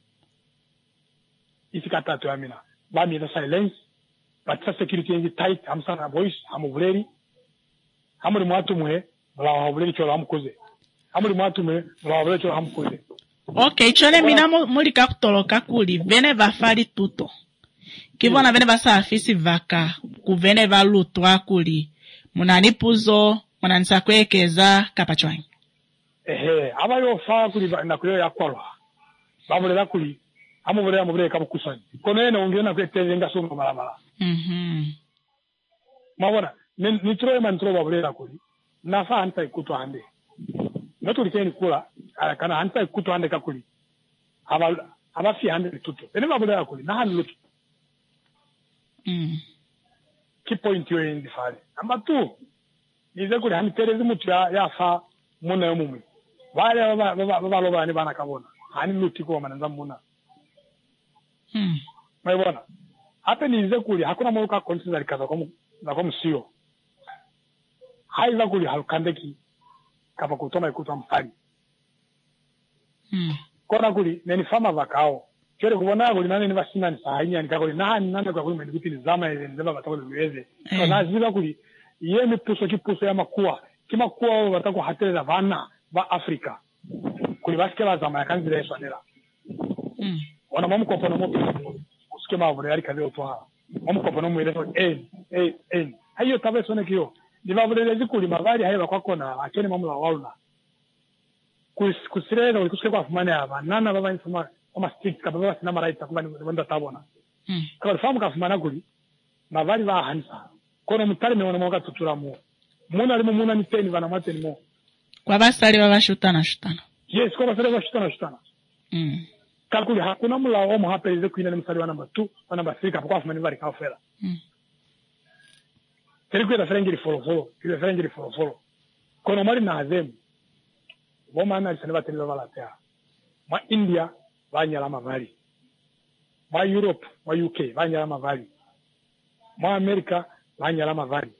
isikata to amina bami the silence but security ngi tight hamsana voice hamuvuleri hamuri mwatu mwe la wabuleli chola hamkuze hamuri mwatume la wabuleli chola hamkuze okay chole mina mulika kutoloka kuli vene vafali tuto kibona yeah. Vene basa afisi vaka kuvene valutwa kuli munani puzo munani sakwekeza kapachwanyi ehe abayo fa kuli na kuyo yakwalwa babulela kuli amubulela mubule kabukusani kono ene ongena kwetenga songa malabala mhm mabona ni troye man troye babulela kuli nafa hanta ikutu hande noto likeni kula kana hanta ikutu hande kakuli aba aba fi hande tuto ene babula kuli na hande lutu mm ki point yo indi fale amba tu nize kuli hande terezi mutu ya yafa muna yo mumwe wale baba baba loba ni bana kabona hani luti ko mananza muna mm maibona hata nize kuli hakuna mwoka consider kaza kwa na kwa msio haiza kuli halukandeki kapa kutoma ikutu mfali mm kona kuli neni fama vakao kile kubona kuli nani ni basina ni sahanya ni kakuli nani nani kwa kuli mendikuti ni zama ile nzema batakole luweze kona ziba kuli yemi puso kipuso ya makua kima kuwa wao watako hateleza vana ba Afrika kuli basikela zama ya kanzi leso nela mm wana mamu kwa pono moto usikema avule yari kazi otoha mamu kwa pono mwelezo en en en hayo tabeso nekio ndivavulelezi kuli mavari haiva kwakona akene mamula wauna kusireza ulikusuke kwa fumane ava nana baba infuma kama strict kaba baba sinama right kuba wenda tabona mm kaba famu kafumana kuli mavari va hansa kono mutari meona moga tutura mu muna limu muna ni teni vana mateni mo kwa basali baba shutana shutana yes kwa basali baba shutana shutana mm kakuli hakuna mula omo hapelize kuina ni msali wa number two wa number three kapa kwa fumani vari kafela mm Teri kwenda frengiri follow follow, kile frengiri follow follow. Kono mali na azemu. Boma ana alisema tena bala tea. Ma India banyala mavari. Ma Europe, ma U K banyala mavari. Ma America banyala mavari.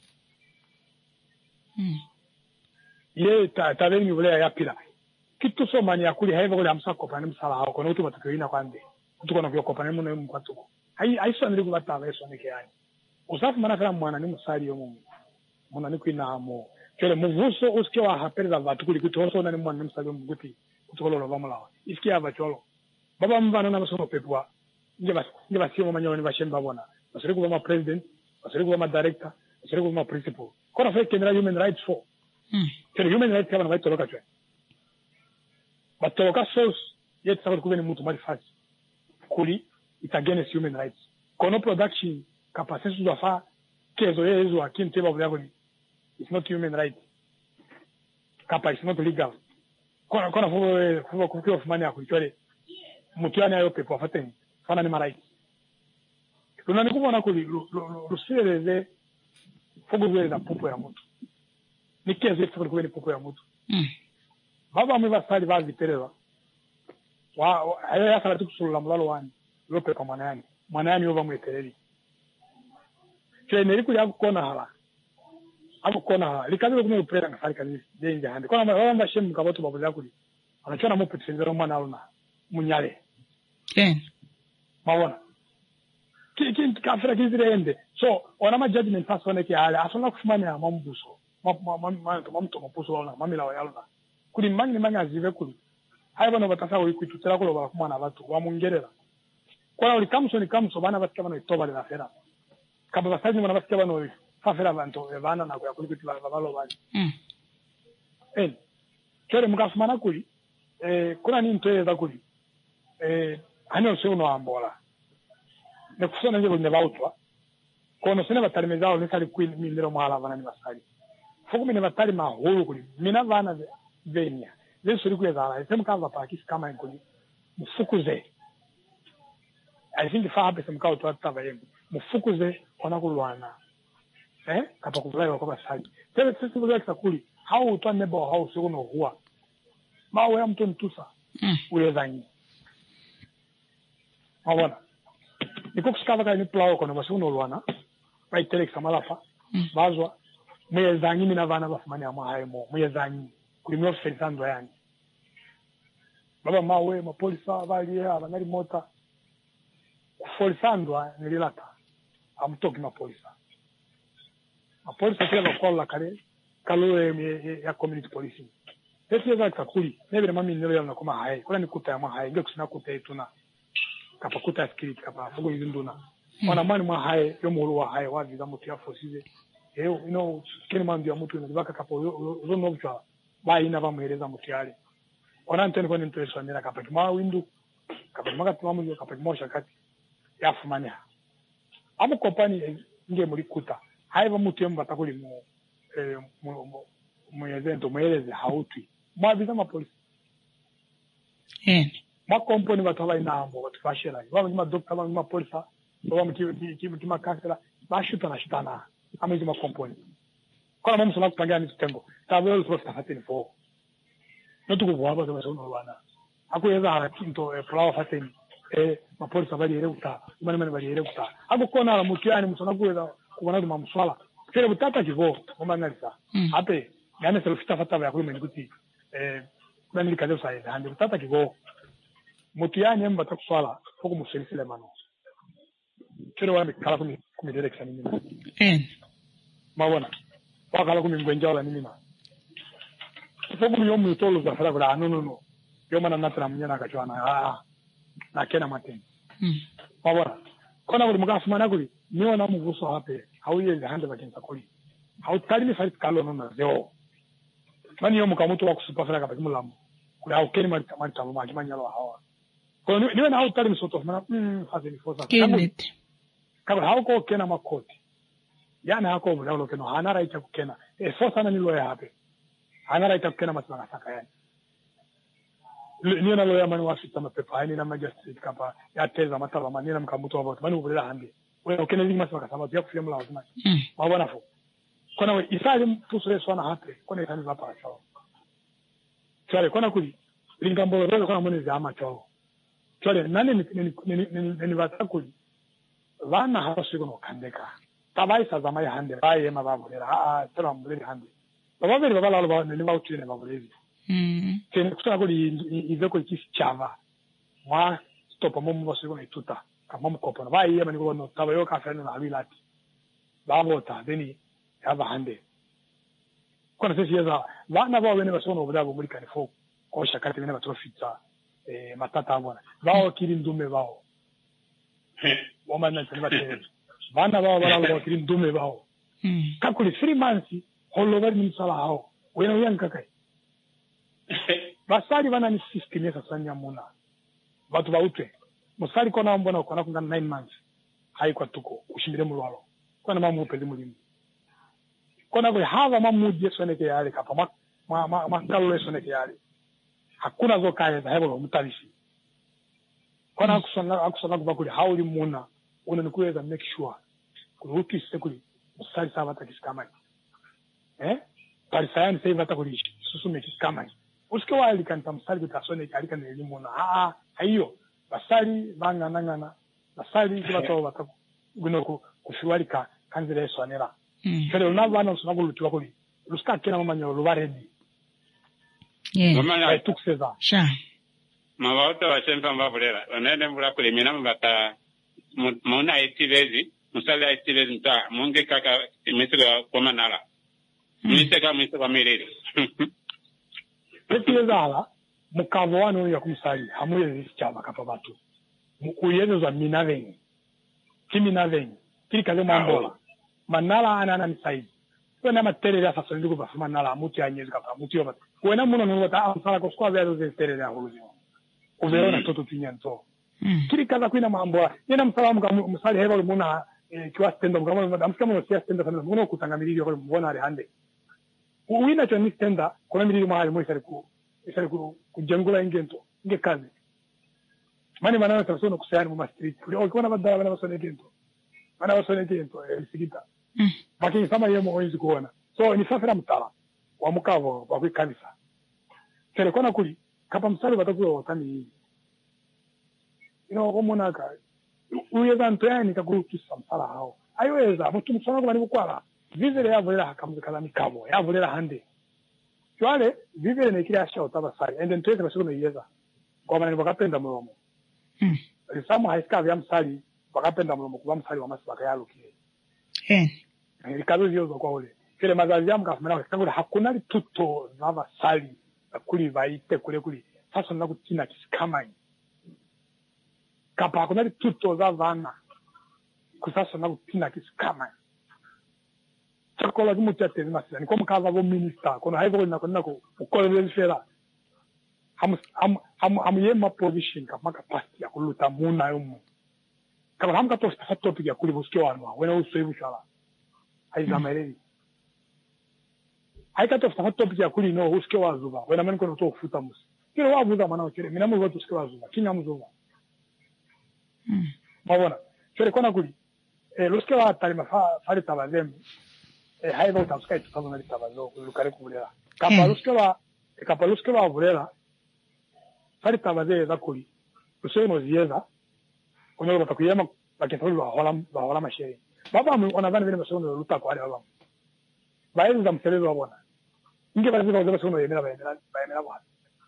Mm. Ye ta tabeni vule ya pila. Kitu so mani akuli haiva kule amsa kopani msala hao kono utuma tukiina kwande. Kutuko na kopani muno mu kwatuko. Hai aiso ndiri kubata aiso ndike yani. Usafu manafera mwana ni musali yo mumu mwana ni kwina amo kele muvuso uske wa hapeleza vatu kuli kutoso na ni mwana ni musali yo muguti kutolo lo vamulawa iski ava cholo baba mbana na basono pepwa nje bas nje basio manyolo ni bashemba bona basiri kuba ma president basiri kuba ma director basiri kuba ma principal kona fe kendra human rights for mm kele human rights kama na toloka chwe batoloka source yet sababu kubeni mtu mali fasi kuli it against human rights kono production capacity to fa kezo yezo akinte babula kuli it's not human right kapa it's not legal kona kona fo fo kukio fumani akuitwale mutiani ayo pepo afateni fana ni marai luna nikubona kuli lusireze foguzwe na pupo ya mtu nikeze fuko kuli pupo ya mtu mm baba mwe basali bazitereza wa ayo yakala tukusula mulalo wani lope kwa mwana yani mwana yani yova mwetereri cyo neri kuli kukona hala akukona hala likaze kumwe upera ngasali kanisi jenje hande kona baba mbashemu kaboto babuza kuli anachona mu petenzero mwana aluna munyale eh mawona ki kafira kizirende so ona ma judgment pass one ke ala asona kufumana mambuso mamto mapuso wala mamila wala kuli mangi mangi azive kuli haiba no batasa wikututera kulo bakumana abantu wamungerera kona uli kamso ni kamso bana batika bano itoba la fera kaba basaji mwana batika bano fafera bantu bana na kwa kuli kuti babalo bali mm eh kere mukafumana kuli eh kuna ni ntoyeza kuli eh ano se uno ambola ne kusona nje ne bautwa kono sene batali mezao ne kali kwini milero mala bana ni basali fuku mine batali mahulu kuli mina bana venya leso liku yazala sema kava pakisi kama nkuli mufukuze I think fa hape sema kawo twatava yembu mufukuze ona kulwana eh kapa kuvulaiwa kwa basali tele sisi kule kuli how utwa nebo how se uno huwa mawe ya mtu ntusa mm ule zanyi mawona niko kusikava kaya ni plao kono basi uno lwana right telex amalafa mm. bazwa mwe zanyi mina vana bafumani ama haimo mwe zanyi kulimio ferisando yani baba mawe mapolisa bali abanali mota kuforisandwa nililata amtoki mapolisa mapolisa kile bakola kale kalue ya community policing eti yaza kakuli nebe mami nilo yana koma hai kuna nikuta ya mahai ndio kusina kuta etuna kapa kuta skillet kapa fugo yinduna wana mani mwa hai yo mulu wa hai wazi za mutia fosize eh you know kile mandi ya mtu nibaka kapa zo novcha ba ina ba mueleza mutiale ona ntene kwa nitweso nira kapa kima windu kapa kima katuamu yo kapa kima shakati ya fumania amu kompani nge muri kuta hai ba mutu yamba takuli mu eh mu mwezento mweleze hautwi mwabiza mapolisi eh ma komponi bataba inambo batufashira baba ma doctor baba ma polisa baba mti mti ma kansela bashuta na shitana amezi ma komponi kwa mamu sona kupangia ni tutengo tabelo profita fatini fo notuko bwaba kama sono bana akuyeza ara kinto e flower fatini e ma polisa bali ere uta mani mani bali ere uta ako kona la mutiani msona kuweza kubona ma mswala kile butata kivo mama nalisa ape yani selfita fataba yakuli menikuti eh nani kaje sai hande butata kivo mutiani mbata kuswala fuko muselisile mano kile wame kala kumi kumi direction nini eh mabona wakala kumi ngwenjala nini na fuko yomu yitolo za fara fara no no no yoma na natra mnyana akachwana ah na kena mateni mm mabona kona buli mugafu managuli niyo na muguso hape hauye hande bakinza kuli hautali ni farit kalo no na zeo mani yomu kamutu wa kusupa fara kapa kimulamu kula ukeni mali mali tamu maji manyalo hawa kono niwe na hautali misoto mana mm fazeni fosa kinet kama hauko kena makoti yana hako bulalo keno hanara ita kukena e fosa na nilo ya hape hanara ita kukena masana saka yani niyo na loya mani wasita mapepa yani na majestic kapa ya teza mataba manina mkamutu wa mani ubulila handi wewe ukene zingi masaka sama ya kufia mla wazima mm mabona fo kona we isali tusure swana hape kona itani vapa sawa chale kona kuli lingambolo rolo kona mwene zama chao chale nani ni ni ni ni vatakuli vana hapo siko no kandeka tabai sa zama ya hande baye mababulira a tera mbulira hande bababiri babala baba ni bawutine babulezi mm kene kusana kuli iveko ikisi chava mwa stopa momu basiko na tuta kama mkopo baye mani ko no tabayo ka fena na abilati babota deni yaba hande kona sisi yaza vana bawe ne basono obudabo muri kanifo ko shakati bene batrofita eh matata abona bawo kiri ndume bawo wama na tani batele vana bawo balalo bawo kiri ndume bawo mm kakuli three months holo bari ni sala hao wena uyanka kai basali vana ni system yesa sanya muna batu bautwe musali kona mbona kona kunga nine months haikwa tuko ushimire mulwalo kona mamu upeli mulimu kona kwe hava mamu jesone ke yale kapa ma ma makalo lesone ke yale hakuna zo kaya za hebo mutalishi Kwana akusona akusona kuba kuli hauli muna una nikuweza make sure kuli sekuli musali sabata kisikama. Eh? Palisayani sasa hata kuli susume kisikama. Usike wali kanta musali kutasone kalika na elimu na ah hiyo basali banga nangana basali kibato bata guno kushualika kanzira eswanera. Kale unavana usona kulutwa kuli. Ruska kena mama lubaredi. Yeah. Mama tukuseza. Sha. Mabauta wasempa mbavulera. Onene mbula kule mina mbata muna aitilezi. Musali aitilezi mta. Munge kaka misika kwa manala. Misika misika miriri. Aitileza ala. Mukavo wano ya kumusali. Hamuye zichama kapa batu. Mukuyezo za minavengi. Kimi navengi. Kili kaze mambola. Manala anana misaizi. Wena matere ya sasa ndiko bafuma nala muti anyezi kapa muti yoba. Wena muno nuno ta amsala ko skwa vya zo tere ya huluzi. Uverona toto tinyanto. Kiri kaza kuina mambo. Yena msalamu ka musali heba muna kwa stenda mkama amsika muno sia stenda sana muno kutangamiri yo mbona ari hande. Uwina cho ni stenda kuna miri mahali mo isari ku isari ku kujangula ingento. Nge kazi. Mani manana tasono kusayani mu street. Kuli kuna badala bana basone ingento. Bana basone ingento esigita. Baki sama yemo oizi kuona. So ni safira mtala wa mukavo wa kanisa. Kere kona kuli kapa msali batakuwa watani. Ino komonaka uyeza ntwani kakukisa msala hao. Ayoweza mutu msana kwa bali kwala. Vivere yavulera hakamuzikala mikavo. Yavulera hande. Twale vivere nekiri asha utabasali. Ende ntwese bashiko yeza. Kwa maana bakapenda mulomo. Mm. Risamu haisika vya msali bakapenda mulomo kuba msali wa masibaka yalukire. Eh. Rikazo ziyo kwa ule. Kile mazazi yamu kafumena kwa hakuna li tuto zava sali kuli vaite kule kuli. Sasa na kutina kisikamai. Kapa hakuna li tuto zava ana. Kusasa na kutina kisikamai. Chakola kimu chate zimasi. Ni kwa mkaza vo minister. Kono haivo kuna kuna kukole welfare. Hamu hamu hamu hamu yema position kama kapasiti ya kuluta muna yumu. Kama hamu katosta hata topic ya kuli vuske wanwa. Wena usoevu shala. Haizamereri. Haikatofa hata topic ya kuli no uske wazuba. Wena mani kono to kufuta musi. Kile wabuza manao kile. Minamu watu uske wazuba. Kinya muzuba. Mm. Mabona. Kile kona kuli. Eh, luske wa talima fa fali tabazemu. Eh, haiva utasuka itu kazo nali tabazo. Lukare kubulela. Kapa mm. luske wa, kapa luske wa bulela. Fali tabaze za kuli. Luske no zieza. Konyo bata kuyema. Bakitoli wa hola, wa hola masheri. Baba wanadhani vile masomo luta kwa wale baba. Baadhi za mselezo wabona. Inge baadhi za masomo yemela baemela baemela bwana.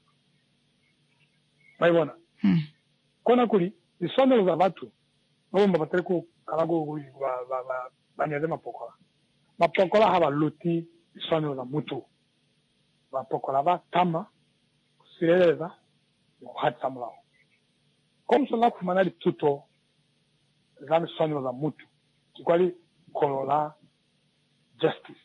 Baibona. Hmm. Kona kuli isonelo za watu. Wao mbabatele ku kalago kuli ba ba ba banyaze mapokola. Mapokola haba luti isonelo za mutu. Mapokola ba tama kusileleza hati samlao. Komsola kumanali tuto za isonelo za mutu. Kwali kolola justice.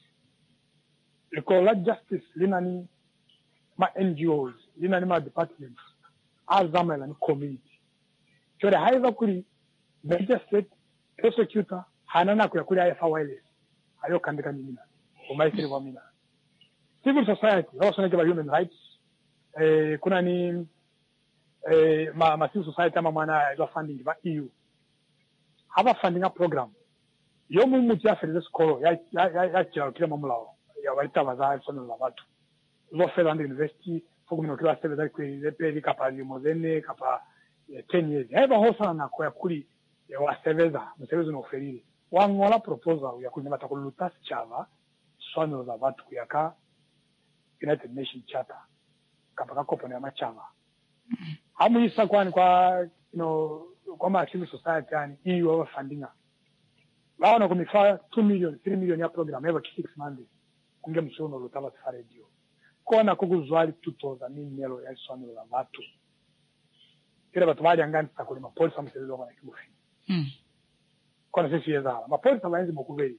Le kolola justice lina ni ma N G Os, lina ni ma departments, azama la ni community. Chore haiva kuli magistrate, prosecutor, hanana kuya kuli I F R L S. Ayo kandika ni mina. Umaisiri wa mina. Civil society, wao sana kwa human rights. Eh, kuna ni eh, ma, ma civil society ama mwana ya funding ba E U. Haba funding a program. Yomu muti ya ferize skolo ya ya ya ya chira kila mamulao ya walita baza sono la watu zo fera ndi university foku mino kila sebe zaki zepe kapa limozene kapa ten years heba hosa na kwa kuli ya waseveza msevezo no ferili wangola proposal ya kunyama takuluta chava sono la watu kuyaka United Nations Charter kapa kakopo na machava hamu isa kwani kwa you know kwa ma civil society yani E U funding Laona kumifaa two million, three million ya program every six months. Kunge mshono lutaba tifaredio. Kona kukuzwali tutoza nini nelo ya iswani la watu. Kile batu wali angani sakuli mapolisa mselezo kwa kibufi. Mm. Kona sisi yezala. Mapolisa waenzi mokuveli.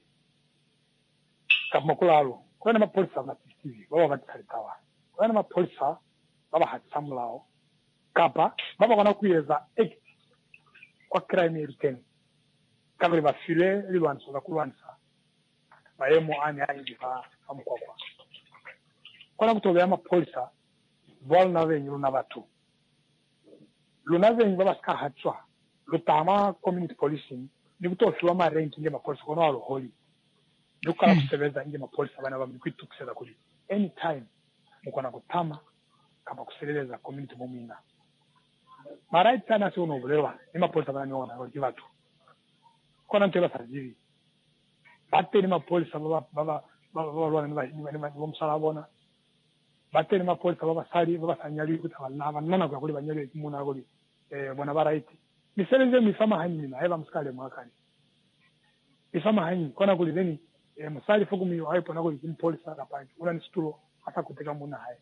Kapu makula alo. Kona mapolisa matisivi. Baba vatisalitawa. Kona mapolisa baba hatisamulao. Kapa baba wana kuyeza eight. Kwa crime return. Kabri ba file liwanso za kulwansa bayemo ani ani ba amkwakwa kona kutobya ama polisa vol na venyu na batu lunave baba ska hatswa lutama community policing nikutofiwa ma rank nge ma police kono alo holi nukala kusebeza nge ma police abana ba mkwitu kusela kuli anytime mukona kutama kama kuseleleza community mumina marait sana sio nobulewa ni ma police abana niona kwa watu kona ntela sajivi batte ni ma police baba baba baba ni ni ni bomsala bona batte ni ma police baba sali baba sanyali kutabana abanana kwa kuli banyali kumuna kuli eh bona baraiti miseleze mifama hanyi na eva mskale mwakani mifama hanyi kona kuli zeni e, msali fuku miyo haipo na kuli kimpolisa akapangi una nisturo hata kuteka muna hai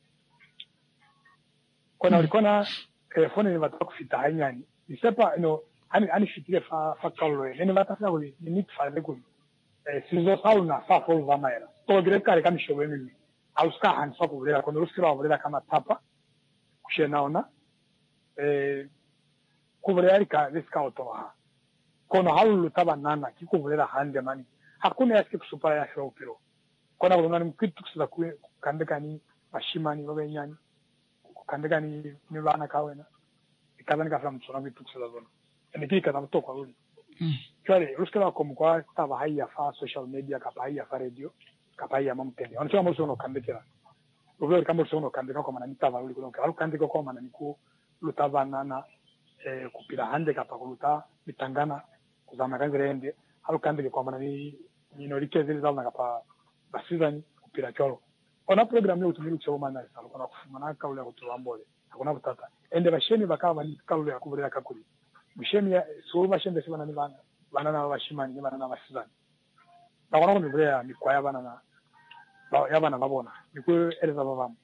kona ulikona e, fone ni watu kufita hanyani nisepa no ani ani fitile fa fa kaulo nene wata fa kuli ni nit fa kuli e, sizo sauna fa fol vamaera to gire kare kama showe mimi au ska hansa kubulera kona ruskira wabulera kama tapa kushenaona eh kuvreri ka riska otoha kono haulu taba nana kikuvrera hande mani hakuna yake kusupara ya shopiro kona kuna mkitu kusala kandika ni mashimani babenyani kandika ni nibana kawena ikazani ka from tsona bitu kusala zona ndikika na mtoko rudi kwale ruskira ko mkwa taba haya fa social media ka haya fa radio ka haya mamtende oncho amoso no kandika ubyo kama sono kandika ko manani taba rudi ko ka kandika ko manani ko lutaba nana eh kupira hande kapa kuluta bitangana kuzama kanzirende halu kandike kwa mana ni minorite zile zalna kapa basizani kupira cholo ona program yo tumiri kucho mana sala kuna kufumana kaule kutoa mbole hakuna kutata ende basheni bakaba ni kaule ya kuvrera kakuli bisheni ya so bashende sibana ni bana bana na bashimani ni bana na basizani na wana ni vrera ni kwa yabana na yabana babona ni ku eleza babamu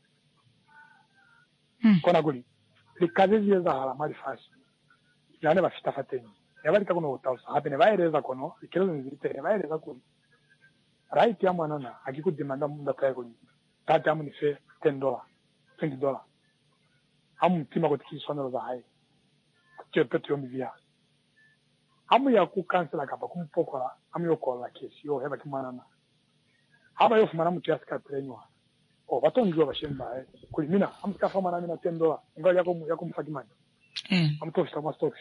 kona guli likazi ziza hala mali fasi yani bafita fateni yabarika kuno utausa habene baereza kono ikirozo nzite baereza kuri right ya mwana na akikudimanda munda taye kuri tata amu ni fe ten dollars twenty dollars amu tima ko tikisonero za hai kyo petro mivia amu ya ku cancela kapa kumpokora amu yokola kesi yo heba kimana na haba yo fumana mutu yaska trenywa o batonjwa bashemba eh kuri mina amu ka fama na mina ten dollars ngali yako yako mfakimani mm amu to fita mastox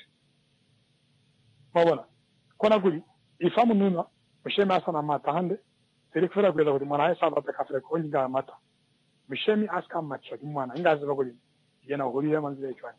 mabona kona kuli ifamu nuna mshemi asana mata hande serikfera kwela kuti mwana ayesa bata kafre ko njinga mata mshemi aska macho kimwana ingazi bakuli yena holiye manzile chwani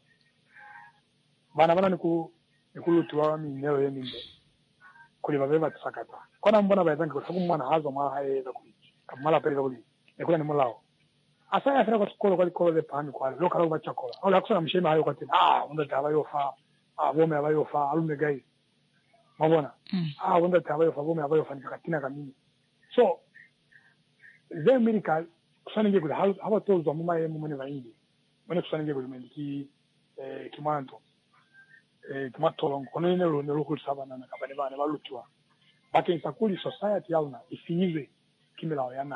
bana bana niku nikulutuwa minero yeminde kuli babeba tsakata kona mbona bayazangi kuti kumwana hazo mwa hayeza kuli kamala pereza kuli nekula ni mulao asaya afira ko skolo kali kolo de pani kwa lokalo bachakola ola kusana mshemi ayo kati ah unda taba yofa ah bome abayofa alume guys mabona mm. ah wanda tabayo fa bome abayo fanika katina kamini so ze medical kusanenge kule haba tozo mama yemu mune vaindi mune kusanenge kule mendiki eh kimanto eh kimatolongo kono ine lo ne lokul sabana na kabane bana balutwa bakin sakuli society yauna ifiwe kimela yana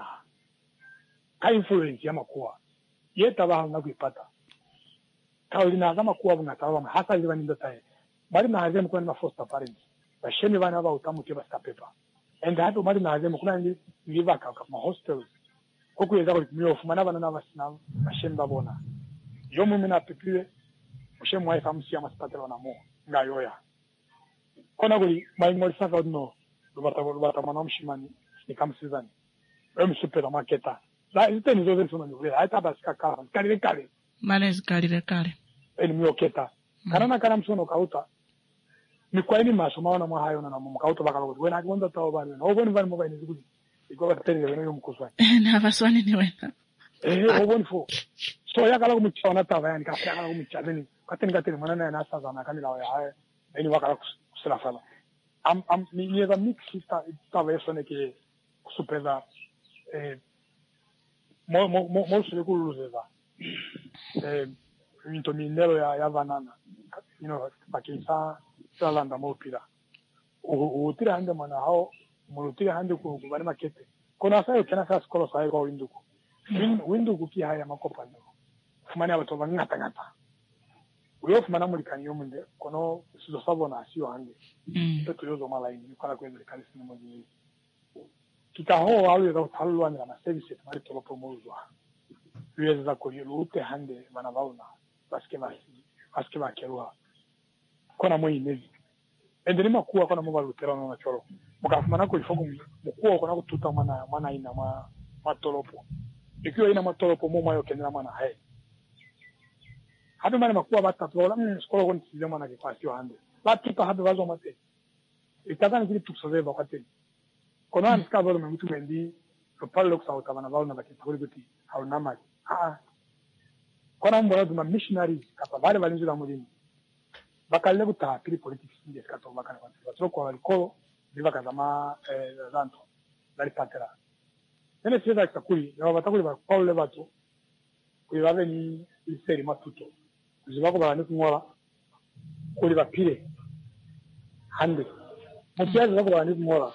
ka influence ya makuwa yeta ba na kuipata kaulina kama kuwa bunatawa hasa zibani ndotaye bali na haze mko na foster parents basheni bana ba utamu ke basta paper and hapo mali na haze mko na ndi liva ka ma hostels okuyeza ko kumyo fumana bana na basina basheni babona yo mumi na pipire mushemu wa famsi ya masipatelo na mo ngayoya kona guli mai ngoli saka no lubata lubata mana mshimani ni kama sizani em super marketa la iteni zote sona ni hata basika kala kale kale malezi kale kale eni mioketa kana na kana msono kauta ni kwa nini masomo mwa hayo na mkauto bakalo kuti wena akimonda tawo bana oboni bani mobile zikuti iko bateri wena yomkuswa na baswani ni wena eh oboni fo so yakala kumichona tava yani kasi yakala kumichazeni kateni kateni mwana na sasa na kamila wa haya eni wakala kusela fala am am ni ni za mix sta tava yesone ke kusupeza eh mo mo mo mo sule kuluzeza eh into minero ya ya banana you know pakisa salanda mopira o tira hande mana hao mo tira hande ko bani makete kona sayo kana sa skolo sayo ko winduko winduko ki haya makopa ndo fumani abato bangata ngata uyo fumana muri kanyo munde kono sizo sabona sio hande peto yozo malaini kala kwenda kalisi ni moji kitaho au yo talwa na services mari to promozwa uyeza ko yulute hande bana bauna baske basi aske bakerwa kona mwe inezi endeni makuwa kona mwa luterano na choro mukafumana ko ifogo mukuwa kona kututa mwana mwana ina ma matolopo ikiwa ina matolopo mo mayo kenera mwana hai habe mwana makuwa batatu wala mskola ko ntize mwana ke kwasi wande batuta habe bazo mate ikatana kili tuksoveva kwate kono anska bolo mtu mendi ko pallo ko tabana balo na bakitaguri guti hauna mali ah kona mbora duma missionaries kapa bale balinzira mulini bakalle guta pili politics ndi skato bakana kwate batro ko alikolo biva kazama eh zanto dali patera ene sida kakuli na batakuli ba Paulo bato kuibabe ni iseri matuto zibako bana kungola kuli bapire hande mutiazi bako bana kungola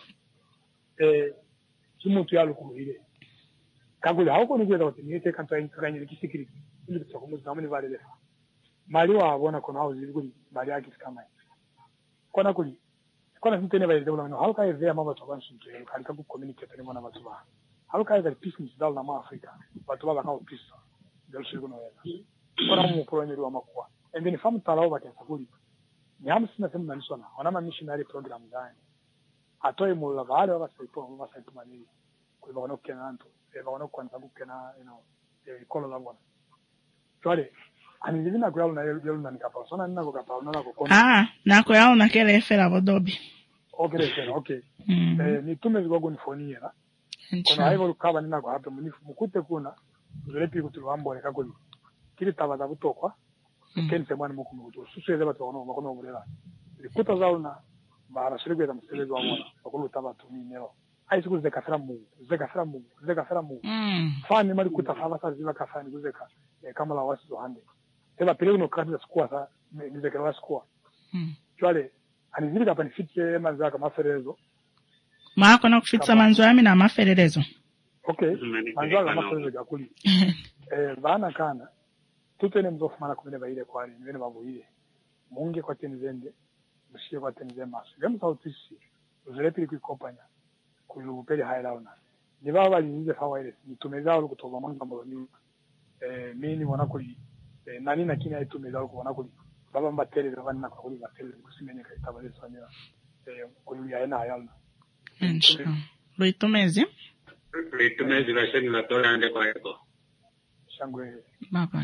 eh kimuntu yalukuire kaguli hauko ni kwenda wote niete kanto yinkanye kisikiri ndi kutokomu zamani vale lefa mali wabona kona hauzi kuli mali yake kama kona kuli kona sintene bale de ulano hauka eve mama to bansu to kalika ku communicate ne mona batu ba hauka eve peace msdal na Afrika batu ba kana peace del sigo no era kona mu program wa makwa and then famu talao ba kesa kuli ni hamsini na sema nisona wana ma missionary program gani atoe mu la vale wa saipo wa saipo mani ku ba no kenanto e ba no kwanta ku kena you know e kolo la bona twale ani ndina kwa na yelo na nikapa sona nina ko kapa na ko kona ah na ko yao na kele efera bodobi okay efera okay eh ni tume zigogo ni fonia na kona haivo lukaba nina ko hapo munifu mukute kuna zulepi kutulwambo le kakoli kili tabaza butokwa kense mwana muku mutu suseze bato ono makono mulela likuta zauna bara shirigwe da mselezi wa mwana bakulu tabatu ni nero ai siku zeka fera mu zeka fera mu zeka fera mu fani mali kuta fava sa ziva kafani kuzeka kama la wasi zohande eba pele no kasi skua sa nizeke la skua twale anizili kapa nifitye manzaka maferezo maako na kufitsa manzo yami na maferezo okay manzo la maferezo yakuli eh bana kana tutene mzofu mana kumene baile kwali mwene babuhile munge kwa tenizende mshie kwa tenizende masu yemu sautisi uzilepili kuikopanya kulupeli hailauna niba balizize fawaile nitumezao lukutoba manga mbolo eh mini wanakuli eh nani na kini aitumezao wanakuli baba mbatele baba nina kwa kuli batele kusimenye kaitaba leso anila eh kuli ya ena hayalna ncha luitumezi luitumezi la sheni la tole ande kwa eko shangwe baba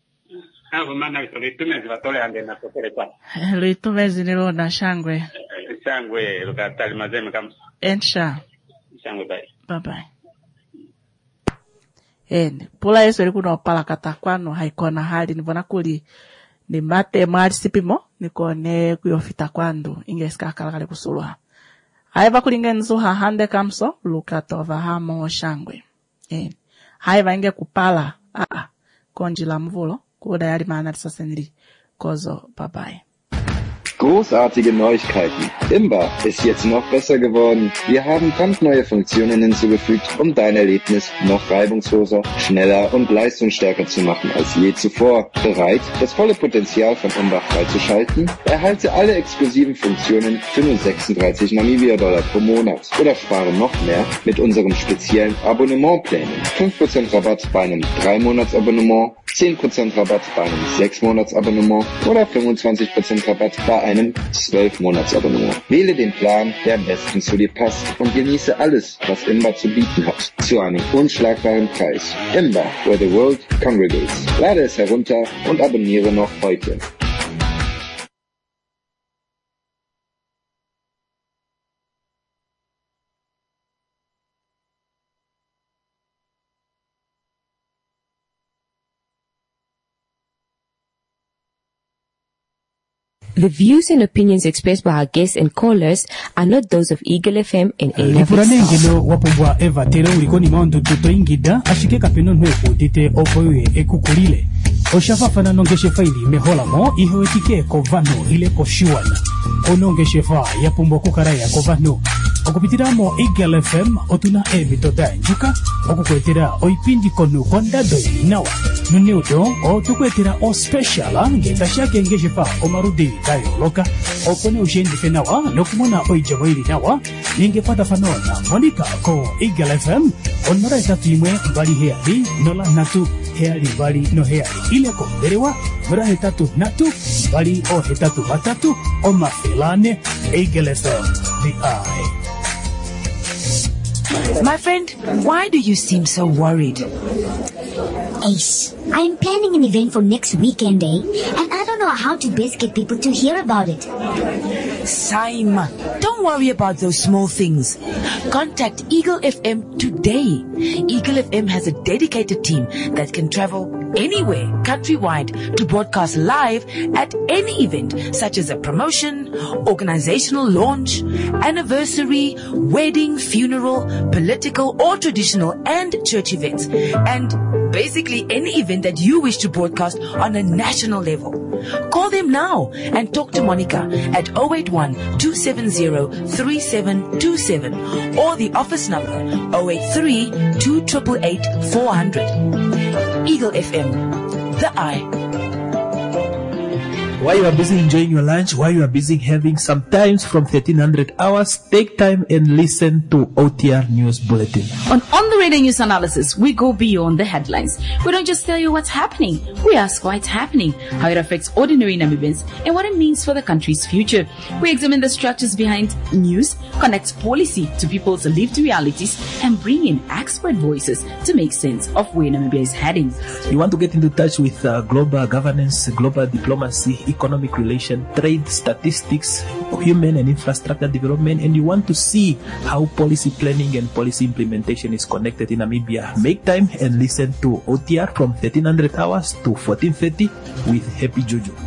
hapo maana luitumezi la tole ande na tokele kwa luitumezi nilo na shangwe shangwe lukatali mazeme kama ncha shangwe bye bye bye en pula yeso ri kuno pala kata kwano haikona hali nivona kuli ni mate mali sipimo nikone kuyofita kwandu ingeska kalakale kusulwa haiva kulingenzo ha hande kamso lukatova hamo shangwe en haiva inge kupala a a konjila mvulo kuda yali maana sasa nili kozo bye bye. Großartige Neuigkeiten. Imba ist jetzt noch besser geworden. Wir haben brandneue Funktionen hinzugefügt, um dein Erlebnis noch reibungsloser, schneller und leistungsstärker zu machen als je zuvor. Bereit, das volle Potenzial von Imba freizuschalten? Erhalte alle exklusiven Funktionen für nur sechsunddreißig Namibia-Dollar pro Monat oder spare noch mehr mit unserem speziellen Abonnementplänen. fünf Prozent Rabatt bei einem drei Monats Abonnement, zehn Prozent Rabatt bei einem sechs Monats Abonnement oder fünfundzwanzig Prozent Rabatt bei einem zwölf Monats Abonnement. Wähle den Plan, der am besten zu dir passt und genieße alles, was Imba zu bieten hat, zu einem unschlagbaren Preis. Imba, where the world congregates. Lade es herunter und abonniere noch heute. The views and opinions expressed by our guests and callers are not those of Eagle F M and any of its staff. Ngelo wapobwa Eva tero ulikoni maondo tuto ingida ashike kapeno nwepo tite opoye ekukulile oshafa fana nongeshe faili mehola mo iho etike kovano ile koshuana onongeshe fa yapumbo kukaraya kovano okupitiramo Eagle F M otuna ebitoda njuka okukwetera oipindi konu kondado inawa nuneudo o tukwetera o special ngeta shake ngeshe fa omarudi tayo loka opone ushendi fenawa nokumona oijabo ili nawa ningepata fanona monika ko Eagle F M onmara tatu imwe mbali heari nola natu heali vali no heali ileko derewa mura hetatu natu vali o hetatu batatu o mafelane Eagle F M, the eye. My friend, why do you seem so worried? Ace, I'm planning an event for next weekend, eh? And I don't know how to best get people to hear about it. Saima, don't worry about those small things. Contact Eagle F M today. Eagle F M has a dedicated team that can travel anywhere countrywide to broadcast live at any event, such as a promotion, organizational launch, anniversary, wedding, funeral, political or traditional and church events, and basically any event that you wish to broadcast on a national level. Call them now and talk to Monica at zero eight one, two seven zero, three seven two seven or the office number zero eight three, two eight eight, four hundred. Eagle F M, the eye. While you are busy enjoying your lunch, while you are busy having some times from thirteen hundred hours, take time and listen to O T R News Bulletin. On On the Radio News Analysis, we go beyond the headlines. We don't just tell you what's happening. We ask why it's happening, how it affects ordinary Namibians, and what it means for the country's future. We examine the structures behind news, connect policy to people's lived realities, and bring in expert voices to make sense of where Namibia is heading. You want to get into touch with uh, global governance, global diplomacy, economic relation, trade, statistics, human and infrastructure development, and you want to see how policy planning and policy implementation is connected in Namibia, make time and listen to O T R from thirteen hundred hours to fourteen thirty with Happy Juju.